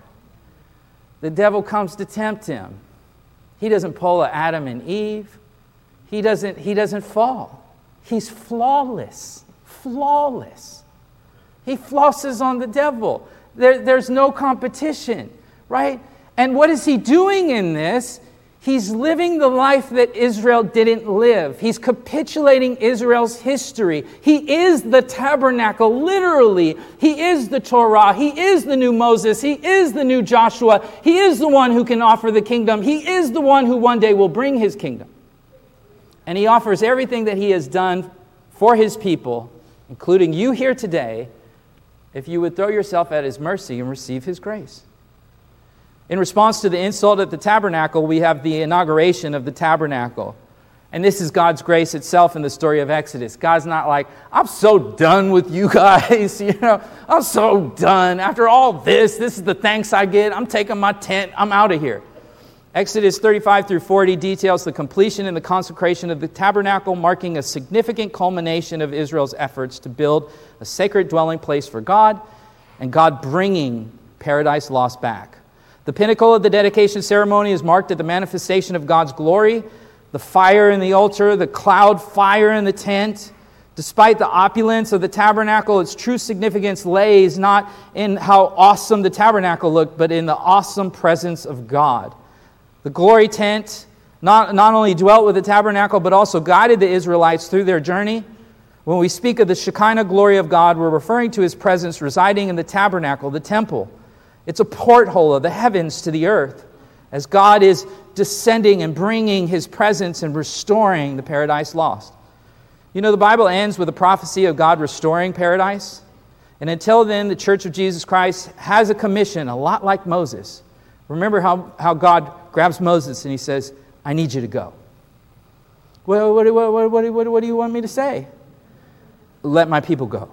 The devil comes to tempt him. He doesn't pull a Adam and Eve. He doesn't fall. He's flawless. Flawless. He flosses on the devil. There's no competition, right? And what is he doing in this? He's living the life that Israel didn't live. He's capitulating Israel's history. He is the tabernacle, literally. He is the Torah. He is the new Moses. He is the new Joshua. He is the one who can offer the kingdom. He is the one who one day will bring his kingdom. And he offers everything that he has done for his people, including you here today, if you would throw yourself at his mercy and receive his grace. In response to the insult at the tabernacle, we have the inauguration of the tabernacle. And this is God's grace itself in the story of Exodus. God's not like, I'm so done with you guys. I'm so done. After all this is the thanks I get. I'm taking my tent. I'm out of here. Exodus 35 through 40 details the completion and the consecration of the tabernacle, marking a significant culmination of Israel's efforts to build a sacred dwelling place for God, and God bringing paradise lost back. The pinnacle of the dedication ceremony is marked at the manifestation of God's glory, the fire in the altar, the cloud fire in the tent. Despite the opulence of the tabernacle, its true significance lays not in how awesome the tabernacle looked, but in the awesome presence of God. The glory tent not only dwelt with the tabernacle, but also guided the Israelites through their journey. When we speak of the Shekinah glory of God, we're referring to his presence residing in the tabernacle, the temple. It's a porthole of the heavens to the earth as God is descending and bringing his presence and restoring the paradise lost. The Bible ends with a prophecy of God restoring paradise. And until then, the Church of Jesus Christ has a commission, a lot like Moses. Remember how God grabs Moses and he says, I need you to go. Well, what do you want me to say? Let my people go.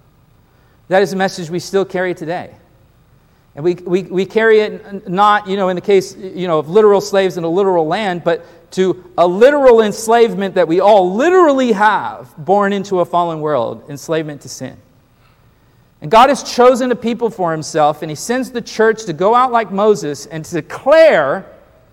That is a message we still carry today. And we carry it not, in the case, of literal slaves in a literal land, but to a literal enslavement that we all literally have, born into a fallen world, enslavement to sin. And God has chosen a people for himself, and he sends the church to go out like Moses and to declare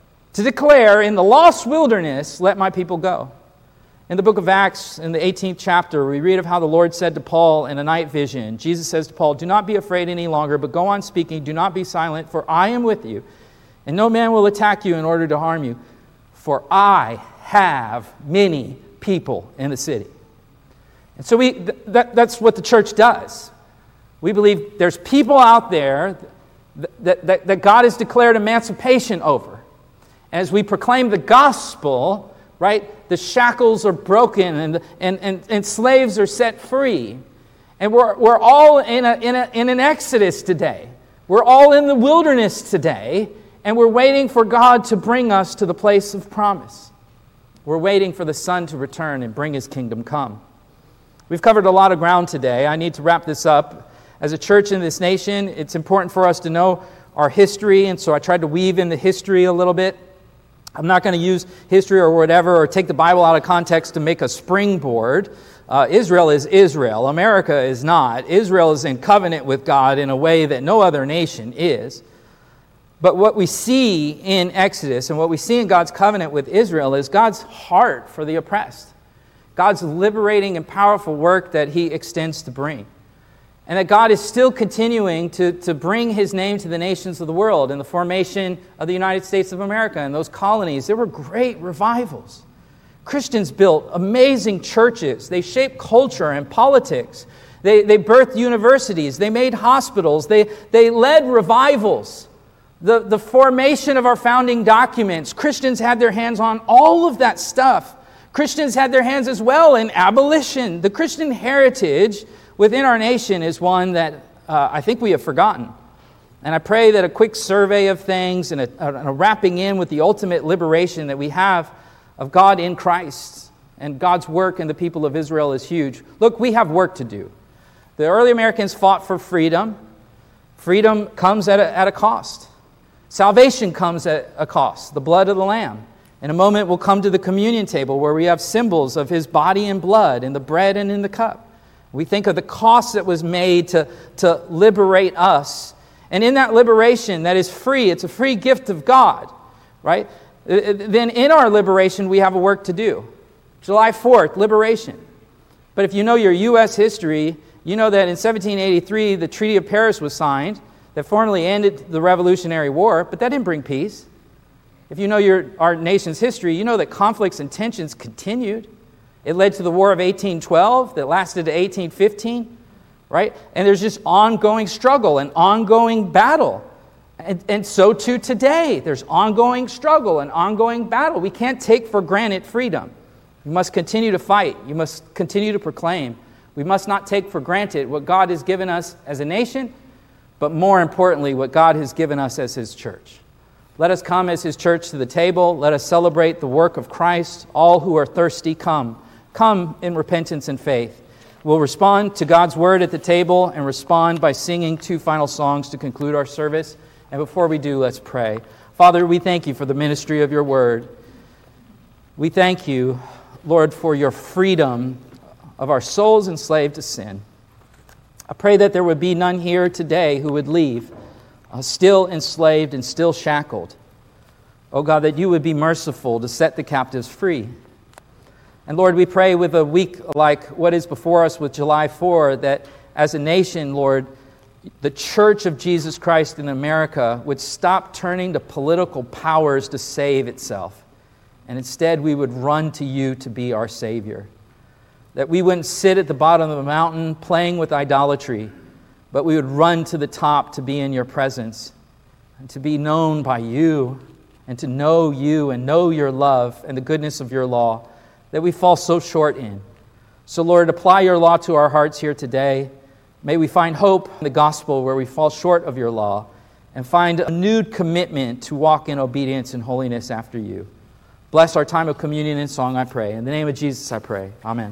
in the lost wilderness, let my people go. In the book of Acts, in the 18th chapter, we read of how the Lord said to Paul in a night vision, Jesus says to Paul, do not be afraid any longer, but go on speaking, do not be silent, for I am with you, and no man will attack you in order to harm you, for I have many people in the city. And so that's what the church does. We believe there's people out there that God has declared emancipation over. As we proclaim the gospel, right, the shackles are broken and slaves are set free. And we're all in an exodus today. We're all in the wilderness today, and we're waiting for God to bring us to the place of promise. We're waiting for the Son to return and bring His kingdom come. We've covered a lot of ground today. I need to wrap this up. As a church in this nation, it's important for us to know our history, and so I tried to weave in the history a little bit. I'm not going to use history or whatever, or take the Bible out of context to make a springboard. Israel is Israel. America is not. Israel is in covenant with God in a way that no other nation is. But what we see in Exodus and what we see in God's covenant with Israel is God's heart for the oppressed. God's liberating and powerful work that He extends to bring. And that God is still continuing to bring His name to the nations of the world. In the formation of the United States of America and those colonies, there were great revivals. Christians built amazing churches. They shaped culture and politics. They birthed universities. They made hospitals. They led revivals. The formation of our founding documents, Christians had their hands on all of that stuff. Christians had their hands as well in abolition. The Christian heritage within our nation is one that I think we have forgotten. And I pray that a quick survey of things and a wrapping in with the ultimate liberation that we have of God in Christ and God's work in the people of Israel is huge. Look, we have work to do. The early Americans fought for freedom. Freedom comes at a cost. Salvation comes at a cost, the blood of the Lamb. In a moment, we'll come to the communion table where we have symbols of His body and blood in the bread and in the cup. We think of the cost that was made to liberate us. And in that liberation that is free, it's a free gift of God, right? Then in our liberation, we have a work to do. July 4th, liberation. But if you know your U.S. history, you know that in 1783, the Treaty of Paris was signed that formally ended the Revolutionary War, but that didn't bring peace. If you know our nation's history, you know that conflicts and tensions continued. It led to the War of 1812 that lasted to 1815, right? And there's just ongoing struggle and ongoing battle. And so too today, there's ongoing struggle and ongoing battle. We can't take for granted freedom. You must continue to fight. You must continue to proclaim. We must not take for granted what God has given us as a nation, but more importantly, what God has given us as His church. Let us come as His church to the table. Let us celebrate the work of Christ. All who are thirsty, come. Come in repentance and faith. We'll respond to God's word at the table and respond by singing 2 final songs to conclude our service. And before we do, let's pray. Father, we thank You for the ministry of Your word. We thank You, Lord, for Your freedom of our souls enslaved to sin. I pray that there would be none here today who would leave still enslaved and still shackled. Oh God, that You would be merciful to set the captives free. And Lord, we pray with a week like what is before us with July 4, that as a nation, Lord, the Church of Jesus Christ in America would stop turning to political powers to save itself. And instead, we would run to You to be our Savior. That we wouldn't sit at the bottom of the mountain playing with idolatry, but we would run to the top to be in Your presence and to be known by You and to know You and know Your love and the goodness of Your law that we fall so short in. So Lord, apply Your law to our hearts here today. May we find hope in the gospel where we fall short of Your law and find a renewed commitment to walk in obedience and holiness after You. Bless our time of communion and song, I pray. In the name of Jesus, I pray. Amen.